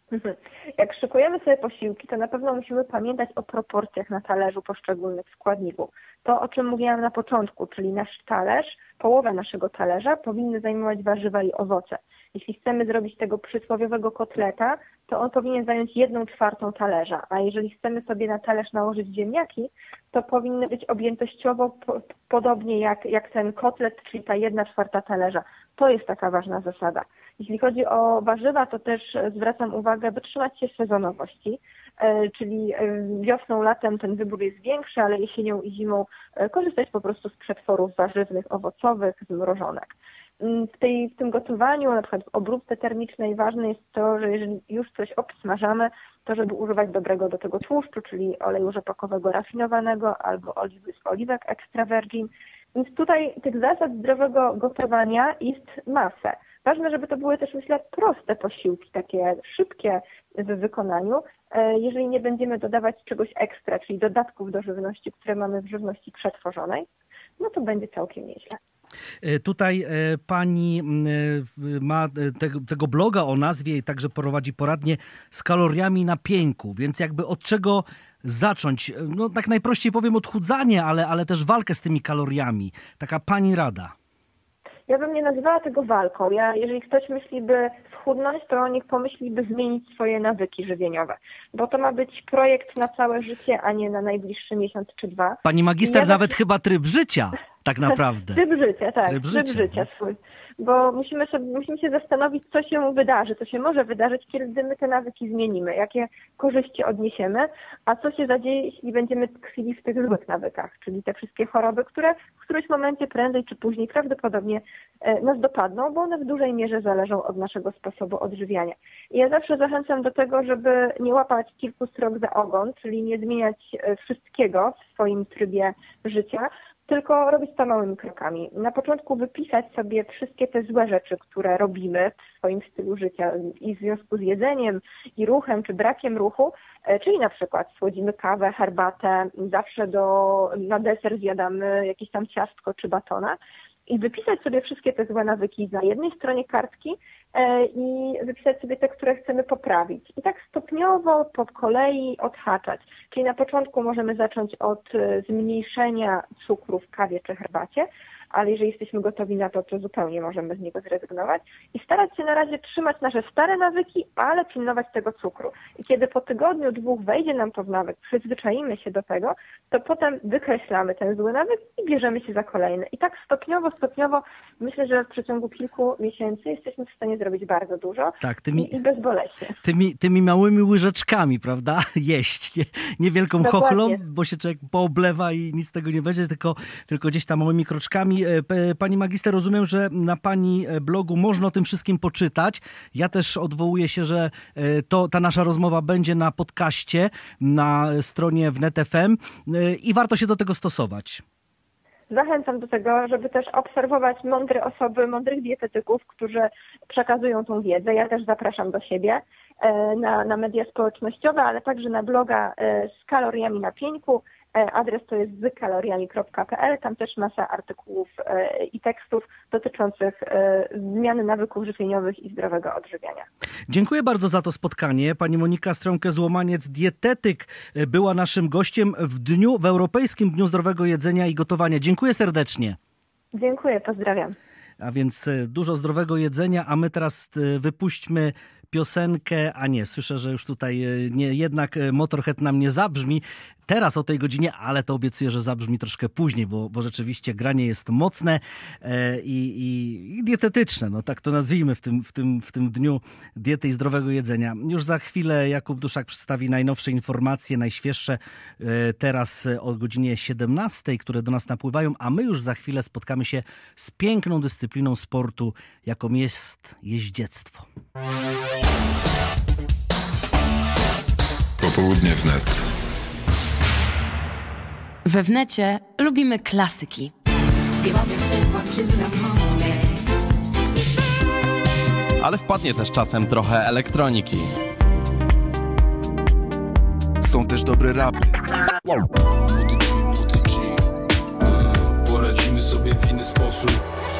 Jak szykujemy sobie posiłki, to na pewno musimy pamiętać o proporcjach na talerzu poszczególnych składników. To, o czym mówiłam na początku, czyli nasz talerz, połowa naszego talerza powinny zajmować warzywa i owoce. Jeśli chcemy zrobić tego przysłowiowego kotleta, to on powinien zająć 1/4 talerza, a jeżeli chcemy sobie na talerz nałożyć ziemniaki, to powinny być objętościowo podobnie jak ten kotlet, czyli ta 1/4 talerza. To jest taka ważna zasada. Jeśli chodzi o warzywa, to też zwracam uwagę, by trzymać się sezonowości, czyli wiosną, latem ten wybór jest większy, ale jesienią i zimą korzystać po prostu z przetworów warzywnych, owocowych, z mrożonek. W tym gotowaniu, na przykład w obróbce termicznej, ważne jest to, że jeżeli już coś obsmażamy, to żeby używać dobrego do tego tłuszczu, czyli oleju rzepakowego rafinowanego albo oliwy z oliwek extra virgin. Więc tutaj tych zasad zdrowego gotowania jest masę. Ważne, żeby to były też, myślę, proste posiłki, takie szybkie w wykonaniu. Jeżeli nie będziemy dodawać czegoś ekstra, czyli dodatków do żywności, które mamy w żywności przetworzonej, no to będzie całkiem nieźle. Tutaj pani ma tego bloga o nazwie i także prowadzi poradnię z kaloriami na pieńku, więc jakby od czego zacząć? No tak najprościej powiem odchudzanie, ale też walkę z tymi kaloriami. Taka pani rada. Ja bym nie nazywała tego walką. Jeżeli ktoś myśli, by schudnąć, to niech pomyśli, by zmienić swoje nawyki żywieniowe. Bo to ma być projekt na całe życie, a nie na najbliższy miesiąc czy dwa. Pani magister, nawet chyba tryb życia, tak naprawdę. Tryb życia, tak. Tryb życia swój. Bo musimy się zastanowić, co się wydarzy, co się może wydarzyć, kiedy my te nawyki zmienimy, jakie korzyści odniesiemy, a co się zadzieje, jeśli będziemy tkwili w tych złych nawykach, czyli te wszystkie choroby, które w którymś momencie prędzej czy później prawdopodobnie nas dopadną, bo one w dużej mierze zależą od naszego sposobu odżywiania. I ja zawsze zachęcam do tego, żeby nie łapać kilku srok za ogon, czyli nie zmieniać wszystkiego w swoim trybie życia, tylko robić to małymi krokami. Na początku wypisać sobie wszystkie te złe rzeczy, które robimy w swoim stylu życia i w związku z jedzeniem i ruchem, czy brakiem ruchu, czyli na przykład słodzimy kawę, herbatę, zawsze na deser zjadamy jakieś tam ciastko czy batona i wypisać sobie wszystkie te złe nawyki na jednej stronie kartki i wypisać sobie te, które chcemy poprawić. I tak stopniowo, po kolei odhaczać. Czyli na początku możemy zacząć od zmniejszenia cukru w kawie czy herbacie, ale jeżeli jesteśmy gotowi na to zupełnie możemy z niego zrezygnować i starać się na razie trzymać nasze stare nawyki, ale pilnować tego cukru. I kiedy po tygodniu, dwóch wejdzie nam to w nawyk, przyzwyczaimy się do tego, to potem wykreślamy ten zły nawyk i bierzemy się za kolejny. I tak stopniowo myślę, że w przeciągu kilku miesięcy jesteśmy w stanie zrobić bardzo dużo i bezboleśnie. Tymi małymi łyżeczkami, prawda? Jeść. Nie wielką chochlą, bo się człowiek pooblewa i nic z tego nie będzie, tylko gdzieś tam małymi kroczkami. Pani magister, rozumiem, że na pani blogu można o tym wszystkim poczytać. Ja też odwołuję się, że ta nasza rozmowa będzie na podcaście, na stronie wnet.fm i warto się do tego stosować. Zachęcam do tego, żeby też obserwować mądre osoby, mądrych dietetyków, którzy przekazują tą wiedzę. Ja też zapraszam do siebie na media społecznościowe, ale także na bloga z kaloriami na pieńku. Adres to jest zkaloriami.pl. Tam też masa artykułów i tekstów dotyczących zmiany nawyków żywieniowych i zdrowego odżywiania. Dziękuję bardzo za to spotkanie. Pani Monika Strąke-Złomaniec, dietetyk, była naszym gościem w Europejskim Dniu Zdrowego Jedzenia i Gotowania. Dziękuję serdecznie. Dziękuję, pozdrawiam. A więc dużo zdrowego jedzenia, a my teraz wypuśćmy piosenkę, a nie, słyszę, że już tutaj jednak Motorhead nam nie zabrzmi teraz o tej godzinie, ale to obiecuję, że zabrzmi troszkę później, bo rzeczywiście granie jest mocne i dietetyczne, no tak to nazwijmy w tym dniu diety i zdrowego jedzenia. Już za chwilę Jakub Duszak przedstawi najnowsze informacje, najświeższe teraz o godzinie 17, które do nas napływają, a my już za chwilę spotkamy się z piękną dyscypliną sportu, jaką jest jeździectwo. Popołudnie wnet. We Wnecie lubimy klasyki. Ale wpadnie też czasem trochę elektroniki. Są też dobre rapy. Poradzimy sobie w inny sposób.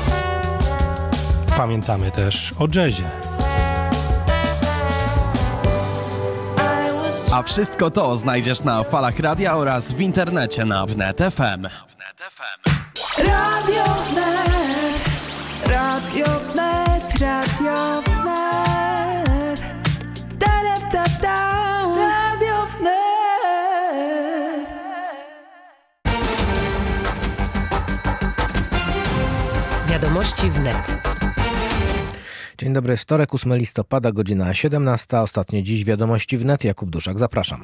Pamiętamy też o jazzie. A wszystko to znajdziesz na falach radia oraz w internecie na wnet.fm. Radio Wnet, Radio Wnet, Radio Wnet, Radio Wnet. Wiadomości Wnet. Dzień dobry, wtorek, 8 listopada, godzina 17. Ostatnie dziś wiadomości wnet. Jakub Duszak, zapraszam.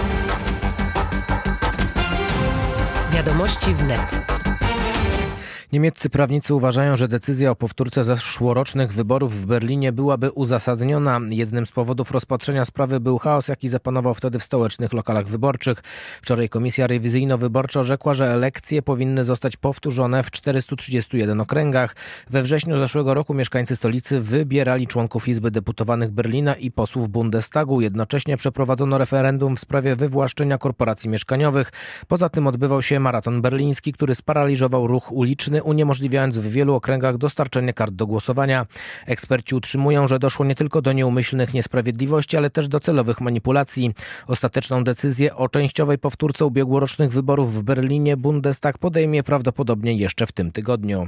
Wiadomości wnet. Niemieccy prawnicy uważają, że decyzja o powtórce zeszłorocznych wyborów w Berlinie byłaby uzasadniona. Jednym z powodów rozpatrzenia sprawy był chaos, jaki zapanował wtedy w stołecznych lokalach wyborczych. Wczoraj Komisja Rewizyjno-Wyborcza orzekła, że elekcje powinny zostać powtórzone w 431 okręgach. We wrześniu zeszłego roku mieszkańcy stolicy wybierali członków Izby Deputowanych Berlina i posłów Bundestagu. Jednocześnie przeprowadzono referendum w sprawie wywłaszczenia korporacji mieszkaniowych. Poza tym odbywał się maraton berliński, który sparaliżował ruch uliczny, uniemożliwiając w wielu okręgach dostarczenie kart do głosowania. Eksperci utrzymują, że doszło nie tylko do nieumyślnych niesprawiedliwości, ale też do celowych manipulacji. Ostateczną decyzję o częściowej powtórce ubiegłorocznych wyborów w Berlinie Bundestag podejmie prawdopodobnie jeszcze w tym tygodniu.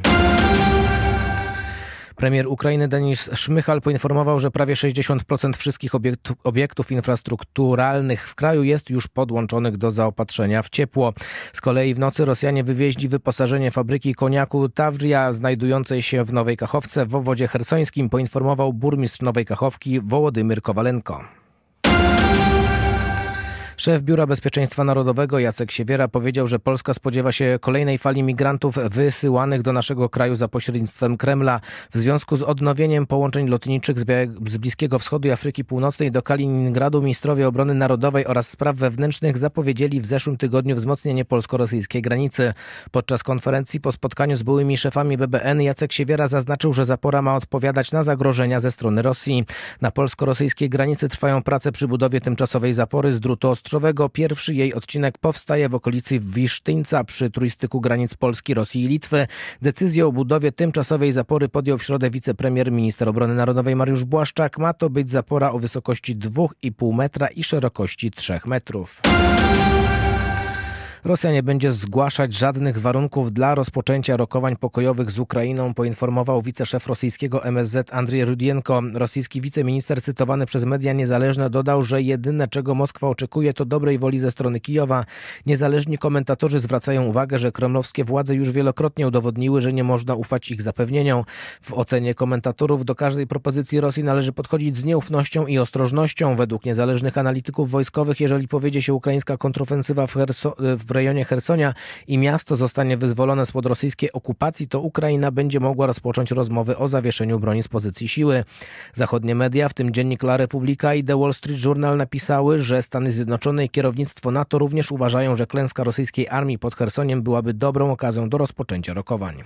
Premier Ukrainy Denis Szmychal poinformował, że prawie 60% wszystkich obiektów infrastrukturalnych w kraju jest już podłączonych do zaopatrzenia w ciepło. Z kolei w nocy Rosjanie wywieźli wyposażenie fabryki koniaku Tawria znajdującej się w Nowej Kachowce w obwodzie chersońskim, poinformował burmistrz Nowej Kachowki Wołodymyr Kowalenko. Szef Biura Bezpieczeństwa Narodowego Jacek Siewiera powiedział, że Polska spodziewa się kolejnej fali migrantów wysyłanych do naszego kraju za pośrednictwem Kremla. W związku z odnowieniem połączeń lotniczych z Bliskiego Wschodu i Afryki Północnej do Kaliningradu ministrowie obrony narodowej oraz spraw wewnętrznych zapowiedzieli w zeszłym tygodniu wzmocnienie polsko-rosyjskiej granicy. Podczas konferencji po spotkaniu z byłymi szefami BBN Jacek Siewiera zaznaczył, że zapora ma odpowiadać na zagrożenia ze strony Rosji. Na polsko-rosyjskiej granicy trwają prace przy budowie tymczasowej zapory z drutu ostrzowego. Pierwszy jej odcinek powstaje w okolicy Wisztyńca przy trójstyku granic Polski, Rosji i Litwy. Decyzję o budowie tymczasowej zapory podjął w środę wicepremier, minister obrony narodowej Mariusz Błaszczak. Ma to być zapora o wysokości 2,5 metra i szerokości 3 metrów. Rosja nie będzie zgłaszać żadnych warunków dla rozpoczęcia rokowań pokojowych z Ukrainą, poinformował wiceszef rosyjskiego MSZ Andrzej Rudienko. Rosyjski wiceminister cytowany przez media niezależne dodał, że jedyne czego Moskwa oczekuje to dobrej woli ze strony Kijowa. Niezależni komentatorzy zwracają uwagę, że kremlowskie władze już wielokrotnie udowodniły, że nie można ufać ich zapewnieniom. W ocenie komentatorów do każdej propozycji Rosji należy podchodzić z nieufnością i ostrożnością. Według niezależnych analityków wojskowych, jeżeli powiedzie się ukraińska kontrofensywa w rejonie Chersonia i miasto zostanie wyzwolone spod rosyjskiej okupacji, to Ukraina będzie mogła rozpocząć rozmowy o zawieszeniu broni z pozycji siły. Zachodnie media, w tym dziennik La Repubblica i The Wall Street Journal napisały, że Stany Zjednoczone i kierownictwo NATO również uważają, że klęska rosyjskiej armii pod Chersoniem byłaby dobrą okazją do rozpoczęcia rokowań.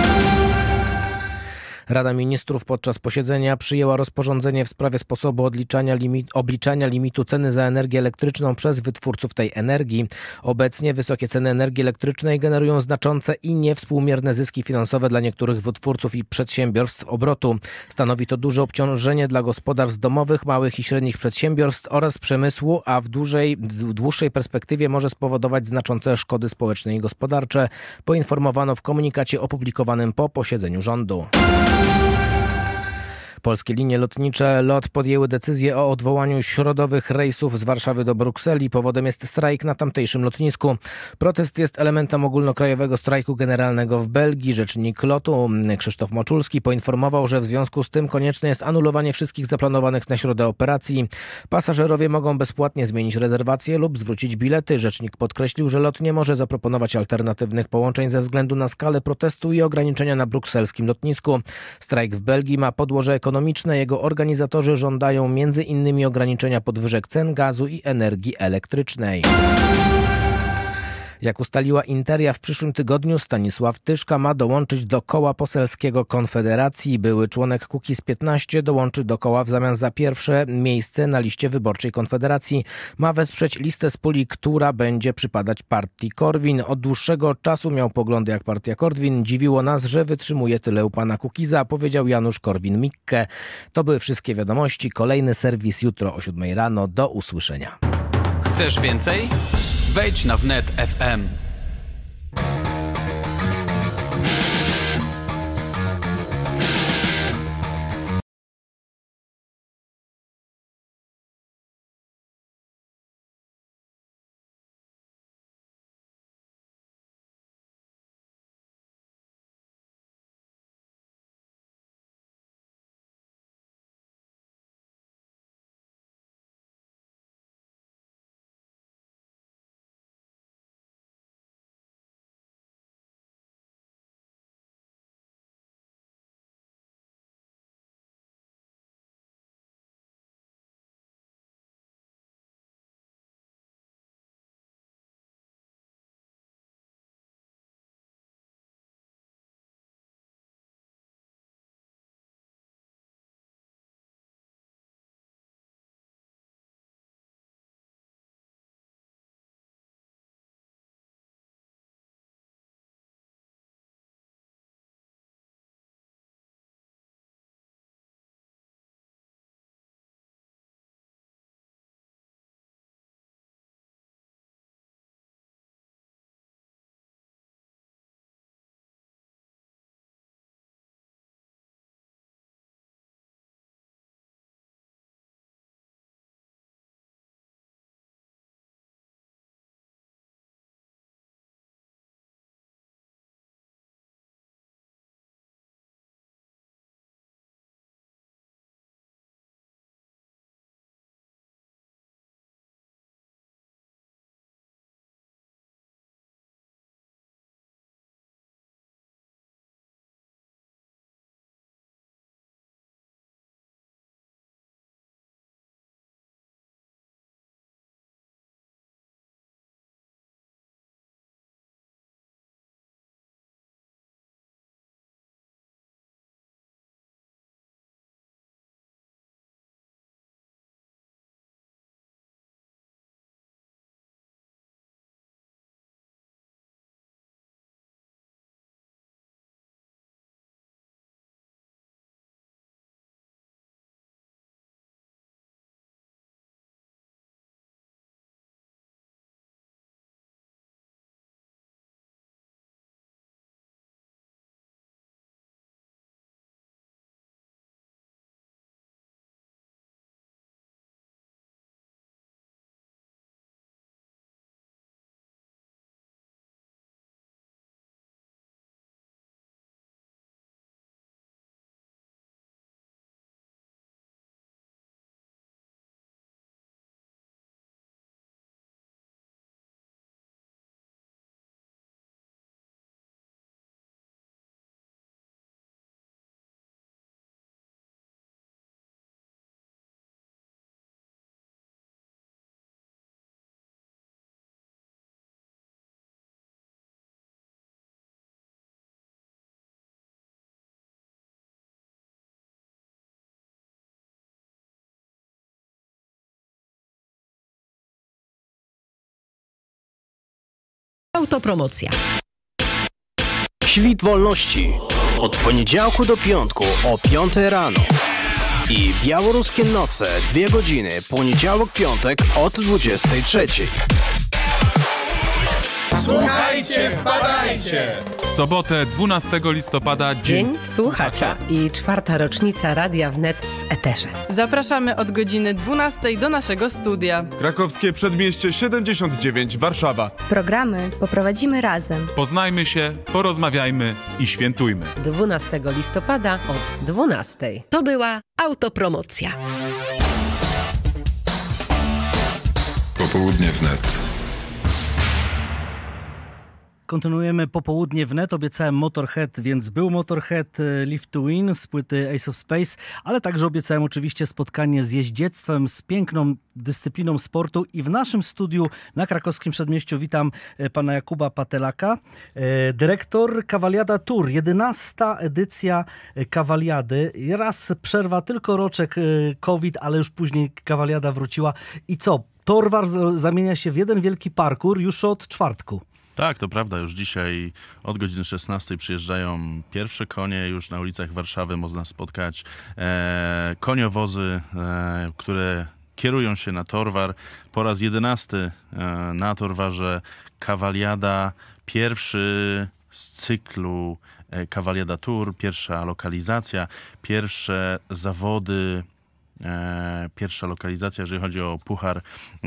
Rada Ministrów podczas posiedzenia przyjęła rozporządzenie w sprawie sposobu obliczania limitu ceny za energię elektryczną przez wytwórców tej energii. Obecnie wysokie ceny energii elektrycznej generują znaczące i niewspółmierne zyski finansowe dla niektórych wytwórców i przedsiębiorstw obrotu. Stanowi to duże obciążenie dla gospodarstw domowych, małych i średnich przedsiębiorstw oraz przemysłu, a w dłuższej perspektywie może spowodować znaczące szkody społeczne i gospodarcze, poinformowano w komunikacie opublikowanym po posiedzeniu rządu. Polskie linie lotnicze LOT podjęły decyzję o odwołaniu środowych rejsów z Warszawy do Brukseli. Powodem jest strajk na tamtejszym lotnisku. Protest jest elementem ogólnokrajowego strajku generalnego w Belgii. Rzecznik LOT-u Krzysztof Moczulski poinformował, że w związku z tym konieczne jest anulowanie wszystkich zaplanowanych na środę operacji. Pasażerowie mogą bezpłatnie zmienić rezerwacje lub zwrócić bilety. Rzecznik podkreślił, że LOT nie może zaproponować alternatywnych połączeń ze względu na skalę protestu i ograniczenia na brukselskim lotnisku. Strajk w Belgii ma podłoże ekonomiczne. Jego organizatorzy żądają m.in. ograniczenia podwyżek cen gazu i energii elektrycznej. Jak ustaliła Interia, w przyszłym tygodniu Stanisław Tyszka ma dołączyć do koła poselskiego Konfederacji. Były członek Kukiz15 dołączy do koła w zamian za pierwsze miejsce na liście wyborczej Konfederacji. Ma wesprzeć listę z puli, która będzie przypadać partii Korwin. Od dłuższego czasu miał poglądy jak partia Korwin. Dziwiło nas, że wytrzymuje tyle u pana Kukiza, powiedział Janusz Korwin-Mikke. To były wszystkie wiadomości. Kolejny serwis jutro o 7 rano. Do usłyszenia. Chcesz więcej? Wejdź na wnet FM. Autopromocja. Świt wolności. Od poniedziałku do piątku o 5 rano. I białoruskie noce 2 godziny, poniedziałek, piątek od 23. Słuchajcie, wpadajcie! W sobotę 12 listopada Dzień Słuchacza i 4. rocznica Radia Wnet w eterze. Zapraszamy od godziny 12 do naszego studia. Krakowskie Przedmieście 79, Warszawa. Programy poprowadzimy razem. Poznajmy się, porozmawiajmy i świętujmy. 12 listopada od 12. To była autopromocja. Popołudnie wnet. Kontynuujemy popołudnie wnet. Obiecałem Motorhead, więc był Motorhead, Live to Win z płyty Ace of Space, ale także obiecałem oczywiście spotkanie z jeździectwem, z piękną dyscypliną sportu i w naszym studiu na krakowskim Przedmieściu witam pana Jakuba Patelaka, dyrektor Kawaliada Tour, 11. edycja Kawaliady. Raz przerwa, tylko roczek COVID, ale już później Kawaliada wróciła. I co? Torwar zamienia się w jeden wielki parkour już od czwartku. Tak, to prawda. Już dzisiaj od godziny 16 przyjeżdżają pierwsze konie. Już na ulicach Warszawy można spotkać koniowozy, które kierują się na Torwar. Po raz 11 na Torwarze Kawaliada. Pierwszy z cyklu Kawaliada Tour. Pierwsza lokalizacja. Pierwsze zawody. Pierwsza lokalizacja, jeżeli chodzi o Puchar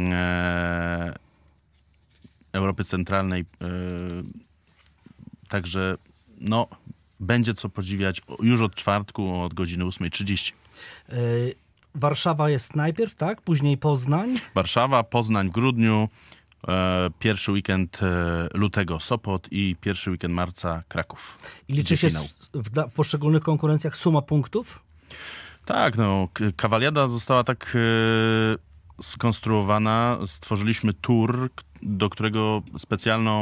Europy Centralnej, także no, będzie co podziwiać już od czwartku, od godziny 8:30. Warszawa jest najpierw, tak? Później Poznań? Warszawa, Poznań w grudniu, pierwszy weekend lutego Sopot i pierwszy weekend marca Kraków. I liczy się w poszczególnych konkurencjach suma punktów? Tak, no, Kawaliada została tak skonstruowana, stworzyliśmy tour, do którego specjalną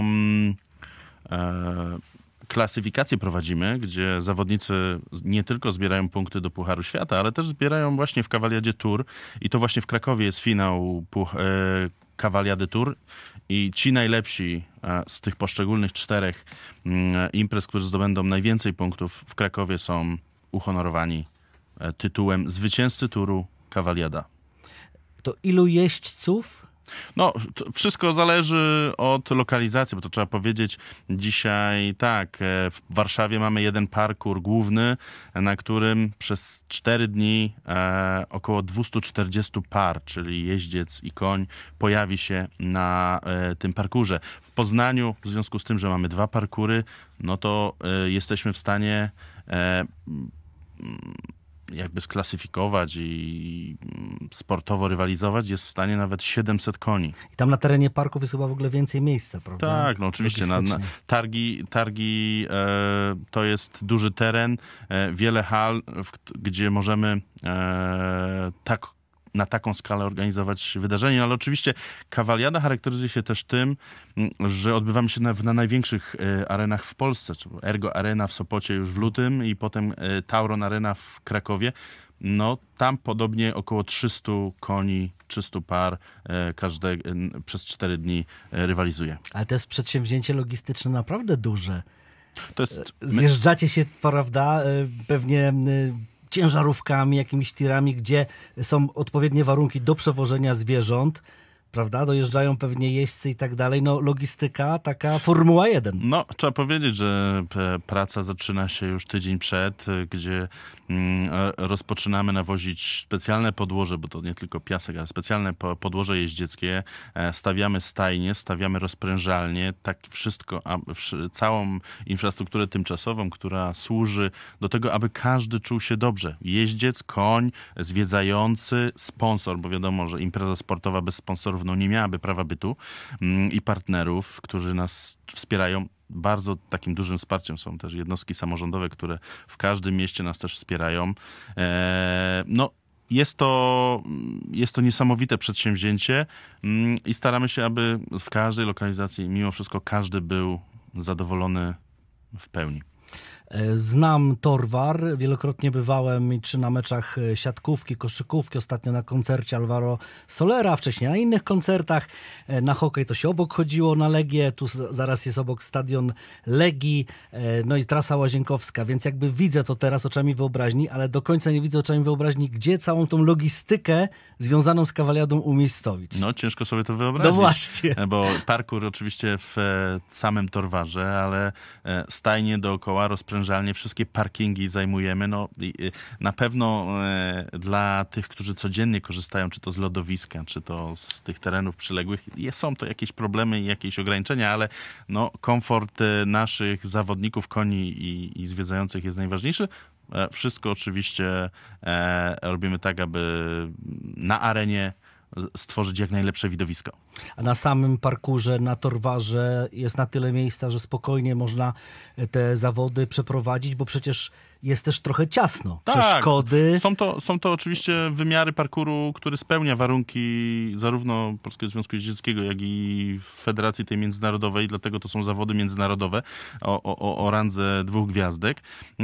klasyfikację prowadzimy, gdzie zawodnicy nie tylko zbierają punkty do Pucharu Świata, ale też zbierają właśnie w Kawaliadzie Tour i to właśnie w Krakowie jest finał Kawaliady Tour i ci najlepsi z tych poszczególnych 4 imprez, którzy zdobędą najwięcej punktów w Krakowie, są uhonorowani tytułem zwycięzcy Touru Kawaliada. To ilu jeźdźców? No, wszystko zależy od lokalizacji, bo to trzeba powiedzieć. Dzisiaj tak, w Warszawie mamy jeden parkour główny, na którym przez 4 dni około 240 par, czyli jeździec i koń, pojawi się na tym parkurze. W Poznaniu, w związku z tym, że mamy 2 parkury, no to jesteśmy w stanie jakby sklasyfikować i sportowo rywalizować, jest w stanie nawet 700 koni. I tam na terenie parków jest chyba w ogóle więcej miejsca, prawda? Tak, no oczywiście. Targi to jest duży teren, wiele hal, gdzie możemy na taką skalę organizować wydarzenie, ale oczywiście Kawaliada charakteryzuje się też tym, że odbywamy się na największych arenach w Polsce, czyli Ergo Arena w Sopocie już w lutym i potem Tauron Arena w Krakowie. No tam podobnie około 300 koni, 300 par przez 4 dni rywalizuje. Ale to jest przedsięwzięcie logistyczne naprawdę duże. To jest... Zjeżdżacie się, prawda, pewnie ciężarówkami, jakimiś tirami, gdzie są odpowiednie warunki do przewożenia zwierząt, prawda? Dojeżdżają pewnie jeźdźcy i tak dalej. No logistyka, taka Formuła 1. No, trzeba powiedzieć, że praca zaczyna się już tydzień przed, gdzie rozpoczynamy nawozić specjalne podłoże, bo to nie tylko piasek, ale specjalne podłoże jeździeckie. Stawiamy stajnie, stawiamy rozprężalnie, tak wszystko, całą infrastrukturę tymczasową, która służy do tego, aby każdy czuł się dobrze. Jeździec, koń, zwiedzający, sponsor, bo wiadomo, że impreza sportowa bez sponsorów no nie miałaby prawa bytu i partnerów, którzy nas wspierają. Bardzo takim dużym wsparciem są też jednostki samorządowe, które w każdym mieście nas też wspierają. No, jest to niesamowite przedsięwzięcie i staramy się, aby w każdej lokalizacji mimo wszystko każdy był zadowolony w pełni. Znam Torwar, wielokrotnie bywałem czy na meczach siatkówki, koszykówki, ostatnio na koncercie Alvaro Solera, wcześniej na innych koncertach. Na hokej to się obok chodziło na Legię, tu zaraz jest obok stadion Legii, no i trasa Łazienkowska, więc jakby widzę to teraz oczami wyobraźni, ale do końca nie widzę oczami wyobraźni, gdzie całą tą logistykę związaną z kawaliadą umiejscowić. No ciężko sobie to wyobrazić. No właśnie. Bo parkour oczywiście w samym Torwarze, ale stajnie dookoła, rozprężalnie, wszystkie parkingi zajmujemy. No, na pewno dla tych, którzy codziennie korzystają, czy to z lodowiska, czy to z tych terenów przyległych, są to jakieś problemy i jakieś ograniczenia, ale no, komfort naszych zawodników, koni i zwiedzających jest najważniejszy. Wszystko oczywiście robimy tak, aby na arenie stworzyć jak najlepsze widowisko. A na samym parkurze, na Torwarze jest na tyle miejsca, że spokojnie można te zawody przeprowadzić, bo przecież jest też trochę ciasno. Tak, przeszkody. Są to oczywiście wymiary parkouru, który spełnia warunki zarówno Polskiego Związku Jeździeckiego, jak i Federacji tej międzynarodowej, dlatego to są zawody międzynarodowe o randze 2 gwiazdek.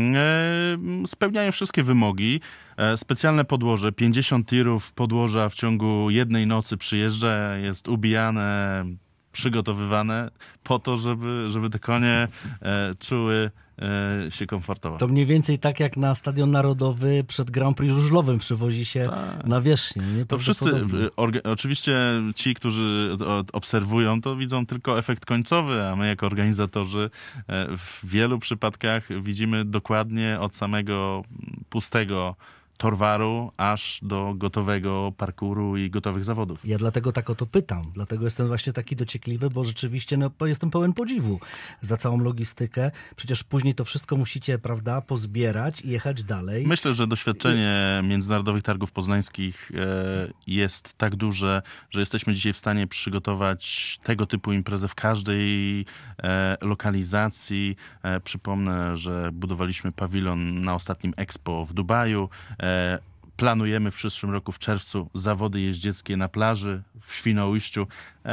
Spełniają wszystkie wymogi. Specjalne podłoże, 50 tirów podłoża w ciągu jednej nocy przyjeżdża, jest ubijane, przygotowywane po to, żeby te konie czuły się komfortowo. To mniej więcej tak jak na Stadion Narodowy przed Grand Prix żużlowym przywozi się nawierzchnię. To wszyscy, oczywiście ci, którzy obserwują, to widzą tylko efekt końcowy, a my jako organizatorzy w wielu przypadkach widzimy dokładnie od samego pustego Torwaru aż do gotowego parkouru i gotowych zawodów. Ja dlatego tak o to pytam. Dlatego jestem właśnie taki dociekliwy, bo rzeczywiście jestem pełen podziwu za całą logistykę. Przecież później to wszystko musicie, prawda, pozbierać i jechać dalej. Myślę, że doświadczenie międzynarodowych targów poznańskich jest tak duże, że jesteśmy dzisiaj w stanie przygotować tego typu imprezę w każdej lokalizacji. Przypomnę, że budowaliśmy pawilon na ostatnim Expo w Dubaju. Planujemy w przyszłym roku w czerwcu zawody jeździeckie na plaży w Świnoujściu.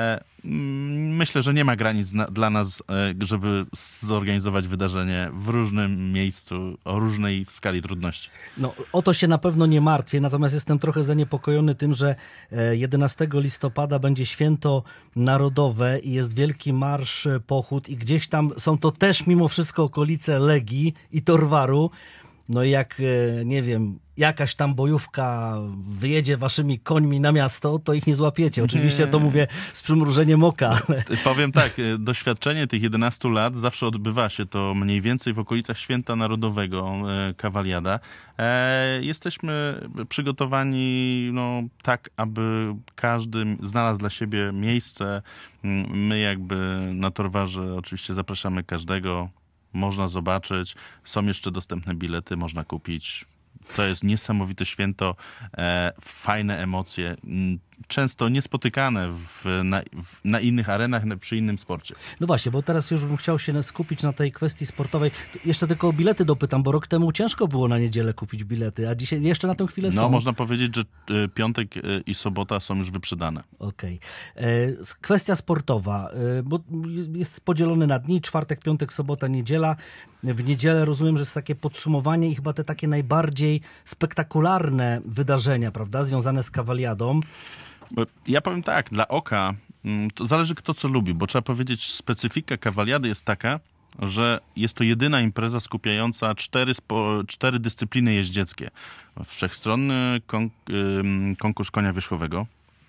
Myślę, że nie ma granic dla nas, żeby zorganizować wydarzenie w różnym miejscu, o różnej skali trudności. No, o to się na pewno nie martwię, natomiast jestem trochę zaniepokojony tym, że 11 listopada będzie święto narodowe i jest wielki marsz, pochód i gdzieś tam są to też mimo wszystko okolice Legii i Torwaru. No i jak, nie wiem, jakaś tam bojówka wyjedzie waszymi końmi na miasto, to ich nie złapiecie. Oczywiście to mówię z przymrużeniem oka. Ale... Powiem tak, doświadczenie tych 11 lat zawsze odbywa się to mniej więcej w okolicach Święta Narodowego, Kawaliada. Jesteśmy przygotowani tak, aby każdy znalazł dla siebie miejsce. My jakby na Torwarze oczywiście zapraszamy każdego. Można zobaczyć, są jeszcze dostępne bilety, można kupić. To jest niesamowite święto, fajne emocje, często niespotykane na innych arenach, przy innym sporcie. No właśnie, bo teraz już bym chciał się skupić na tej kwestii sportowej. Jeszcze tylko o bilety dopytam, bo rok temu ciężko było na niedzielę kupić bilety, a dzisiaj jeszcze na tę chwilę są. No, można powiedzieć, że piątek i sobota są już wyprzedane. Okej. Kwestia sportowa, bo jest podzielony na dni, czwartek, piątek, sobota, niedziela. W niedzielę rozumiem, że jest takie podsumowanie i chyba te takie najbardziej spektakularne wydarzenia, prawda, związane z kawaliadą. Ja powiem tak, dla oka to zależy kto co lubi, bo trzeba powiedzieć, specyfika kawaliady jest taka, że jest to jedyna impreza skupiająca 4 dyscypliny jeździeckie. Wszechstronny konkurs konia wierzchowego,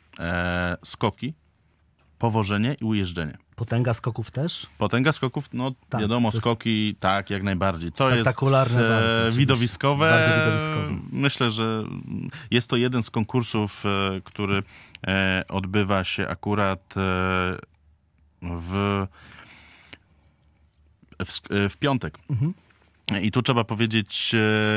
skoki, powożenie i ujeżdżenie. Potęga skoków też? Potęga skoków, no tak, wiadomo, skoki, tak, jak najbardziej. To jest bardzo, widowiskowe. Bardzo widowiskowe. Myślę, że jest to jeden z konkursów, który odbywa się akurat w piątek. Mhm. I tu trzeba powiedzieć,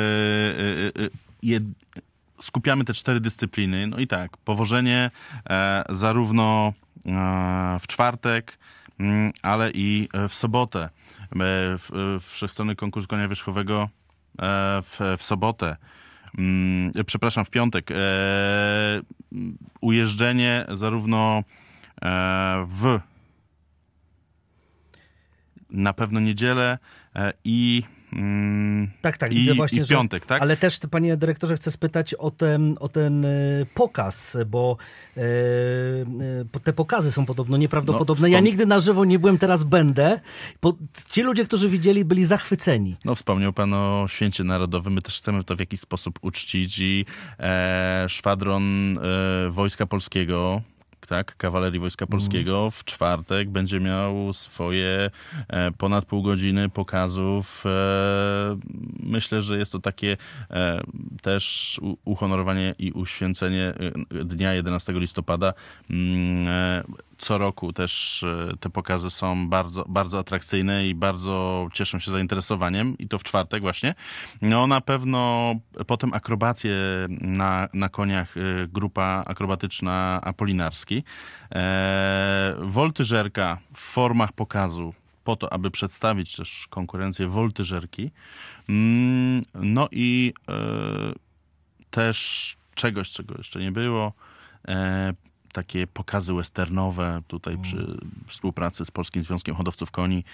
skupiamy te 4 dyscypliny. No i tak, powożenie zarówno w czwartek, ale i w sobotę. Wszechstronny konkurs konia wierzchowego w sobotę. Przepraszam, w piątek. Ujeżdżenie zarówno na pewno niedzielę i Tak, i, widzę właśnie, i w piątek, tak? Ale też, panie dyrektorze, chcę spytać o ten pokaz, bo te pokazy są podobno nieprawdopodobne. Ja nigdy na żywo nie byłem, teraz będę. Ci ludzie, którzy widzieli, byli zachwyceni. No, wspomniał pan o Święcie Narodowym. My też chcemy to w jakiś sposób uczcić i szwadron Wojska Polskiego, tak, kawalerii Wojska Polskiego w czwartek będzie miał swoje ponad pół godziny pokazów. Myślę, że jest to takie też uhonorowanie i uświęcenie dnia 11 listopada. Co roku też te pokazy są bardzo, bardzo atrakcyjne i bardzo cieszą się zainteresowaniem i to w czwartek właśnie. No na pewno potem akrobacje na koniach, grupa akrobatyczna Apolinarski. Woltyżerka w formach pokazu po to, aby przedstawić też konkurencję woltyżerki. No i też czegoś, czego jeszcze nie było, takie pokazy westernowe tutaj przy współpracy z Polskim Związkiem Hodowców Koni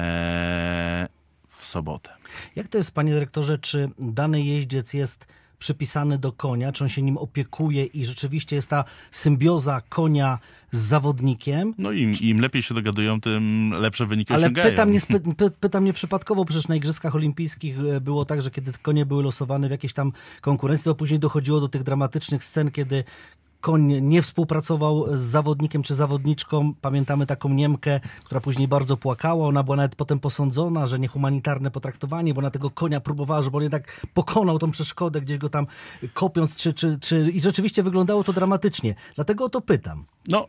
w sobotę. Jak to jest, panie dyrektorze, czy dany jeździec jest przypisany do konia, czy on się nim opiekuje i rzeczywiście jest ta symbioza konia z zawodnikiem? No im lepiej się dogadują, tym lepsze wyniki ale osiągają. pytam nieprzypadkowo, przecież na Igrzyskach Olimpijskich było tak, że kiedy konie były losowane w jakiejś tam konkurencji, to później dochodziło do tych dramatycznych scen, kiedy koń nie współpracował z zawodnikiem czy zawodniczką. Pamiętamy taką Niemkę, która później bardzo płakała. Ona była nawet potem posądzona, że niehumanitarne potraktowanie, bo ona tego konia próbowała, żeby on jednak pokonał tą przeszkodę, gdzieś go tam kopiąc. I rzeczywiście wyglądało to dramatycznie. Dlatego o to pytam. No,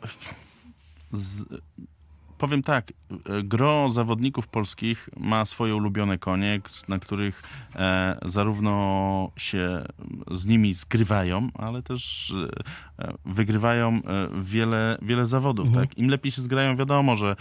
powiem tak, gro zawodników polskich ma swoje ulubione konie, na których zarówno się z nimi zgrywają, ale też wygrywają wiele zawodów. Tak? Im lepiej się zgrają, wiadomo, że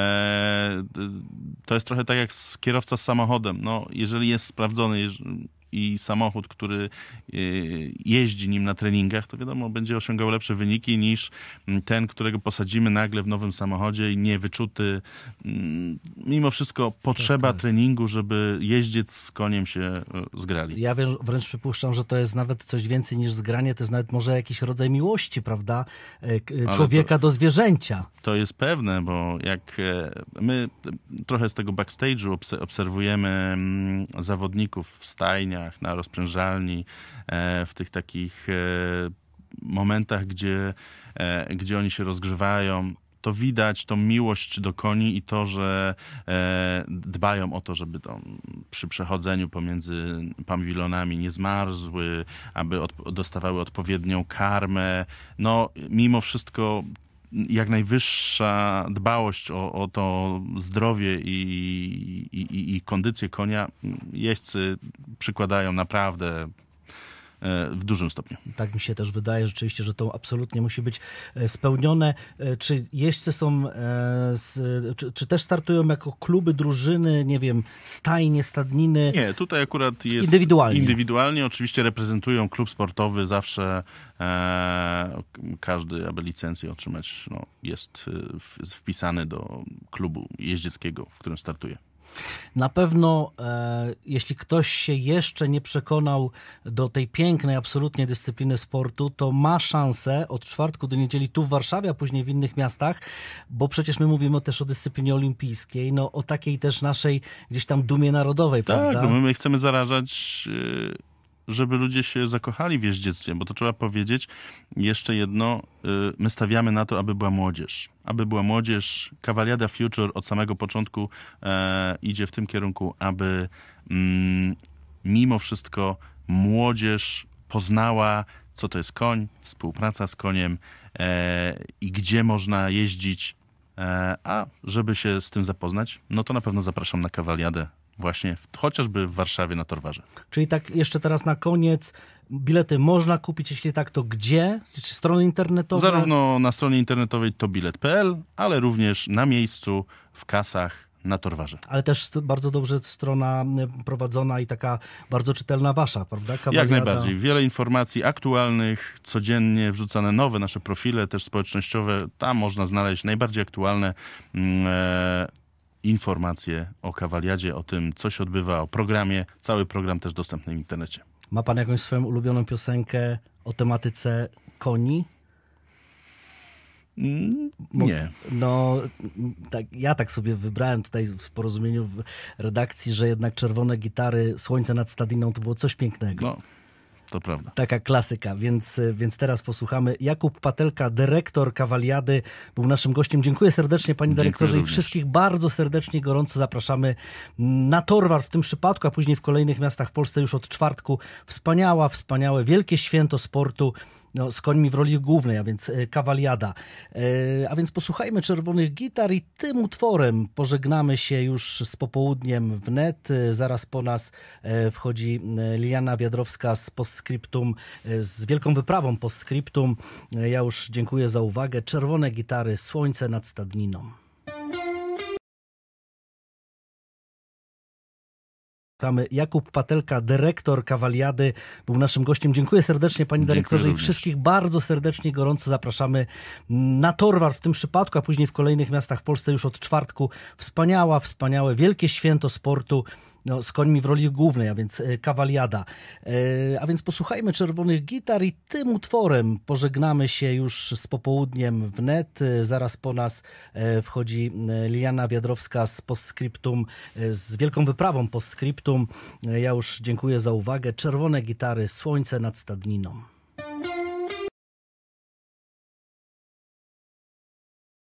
to jest trochę tak jak kierowca z samochodem. No, jeżeli jest sprawdzony i samochód, który jeździ nim na treningach, to wiadomo, będzie osiągał lepsze wyniki niż ten, którego posadzimy nagle w nowym samochodzie i niewyczuty. Mimo wszystko potrzeba treningu, żeby jeździec z koniem się zgrali. Ja wręcz przypuszczam, że to jest nawet coś więcej niż zgranie, to jest nawet może jakiś rodzaj miłości, prawda? Człowieka do zwierzęcia. To jest pewne, bo jak my trochę z tego backstage'u obserwujemy zawodników w stajniach, na rozprężalni, w tych takich momentach, gdzie oni się rozgrzewają, to widać tą miłość do koni i to, że dbają o to, żeby przy przechodzeniu pomiędzy pawilonami nie zmarzły, aby dostawały odpowiednią karmę. No, mimo wszystko jak najwyższa dbałość o to zdrowie i kondycję konia jeźdźcy przykładają naprawdę w dużym stopniu. Tak mi się też wydaje rzeczywiście, że to absolutnie musi być spełnione. Czy jeźdźcy są, czy też startują jako kluby, drużyny, nie wiem, stajnie, stadniny? Nie, tutaj akurat jest indywidualnie. Oczywiście reprezentują klub sportowy zawsze. Każdy, aby licencję otrzymać, jest wpisany do klubu jeździeckiego, w którym startuje. Na pewno, jeśli ktoś się jeszcze nie przekonał do tej pięknej absolutnie dyscypliny sportu, to ma szansę od czwartku do niedzieli tu w Warszawie, a później w innych miastach, bo przecież my mówimy też o dyscyplinie olimpijskiej, o takiej też naszej gdzieś tam dumie narodowej, prawda? Tak, my chcemy zarażać, żeby ludzie się zakochali w jeździectwie, bo to trzeba powiedzieć jeszcze jedno, my stawiamy na to, aby była młodzież. Aby była młodzież, Cavaliada Future od samego początku idzie w tym kierunku, aby mimo wszystko młodzież poznała, co to jest koń, współpraca z koniem i gdzie można jeździć, a żeby się z tym zapoznać, no to na pewno zapraszam na Cavaliadę. Właśnie, chociażby w Warszawie na Torwarze. Czyli tak jeszcze teraz na koniec, bilety można kupić, jeśli tak, to gdzie? Czy strony internetowe? Zarówno na stronie internetowej tobilet.pl, ale również na miejscu, w kasach, na Torwarze. Ale też bardzo dobrze strona prowadzona i taka bardzo czytelna wasza, prawda? Cavaliada. Jak najbardziej. Wiele informacji aktualnych, codziennie wrzucane nowe nasze profile, też społecznościowe. Tam można znaleźć najbardziej aktualne informacje o kawaliadzie, o tym, co się odbywa, o programie. Cały program też dostępny w internecie. Ma pan jakąś swoją ulubioną piosenkę o tematyce koni? Nie. No, tak, ja tak sobie wybrałem tutaj w porozumieniu w redakcji, że jednak czerwone gitary, Słońce nad Stadniną to było coś pięknego. No, to prawda. Taka klasyka, więc teraz posłuchamy. Jakub Patelka, dyrektor Kawaliady, był naszym gościem. Dziękuję serdecznie, panie dyrektorze, i wszystkich bardzo serdecznie, gorąco zapraszamy na Torwar w tym przypadku, a później w kolejnych miastach w Polsce już od czwartku. Wspaniałe, wielkie święto sportu. No, z końmi w roli głównej, a więc kawaliada. A więc posłuchajmy czerwonych gitar i tym utworem pożegnamy się już z popołudniem wnet. Zaraz po nas wchodzi Liliana Wiadrowska z postscriptum, z wielką wyprawą postscriptum. Ja już dziękuję za uwagę. Czerwone gitary, Słońce nad Stadniną. Jakub Patelka, dyrektor Kawaliady, był naszym gościem. Dziękuję serdecznie, panie dyrektorze, i wszystkich bardzo serdecznie, gorąco zapraszamy na Torwar w tym przypadku, a później w kolejnych miastach w Polsce już od czwartku. Wspaniałe, wielkie święto sportu. No, z końmi w roli głównej, a więc kawaliada. A więc posłuchajmy czerwonych gitar i tym utworem pożegnamy się już z popołudniem wnet. Zaraz po nas wchodzi Liliana Wiadrowska z postscriptum, z wielką wyprawą postscriptum. Ja już dziękuję za uwagę. Czerwone gitary, Słońce nad Stadniną.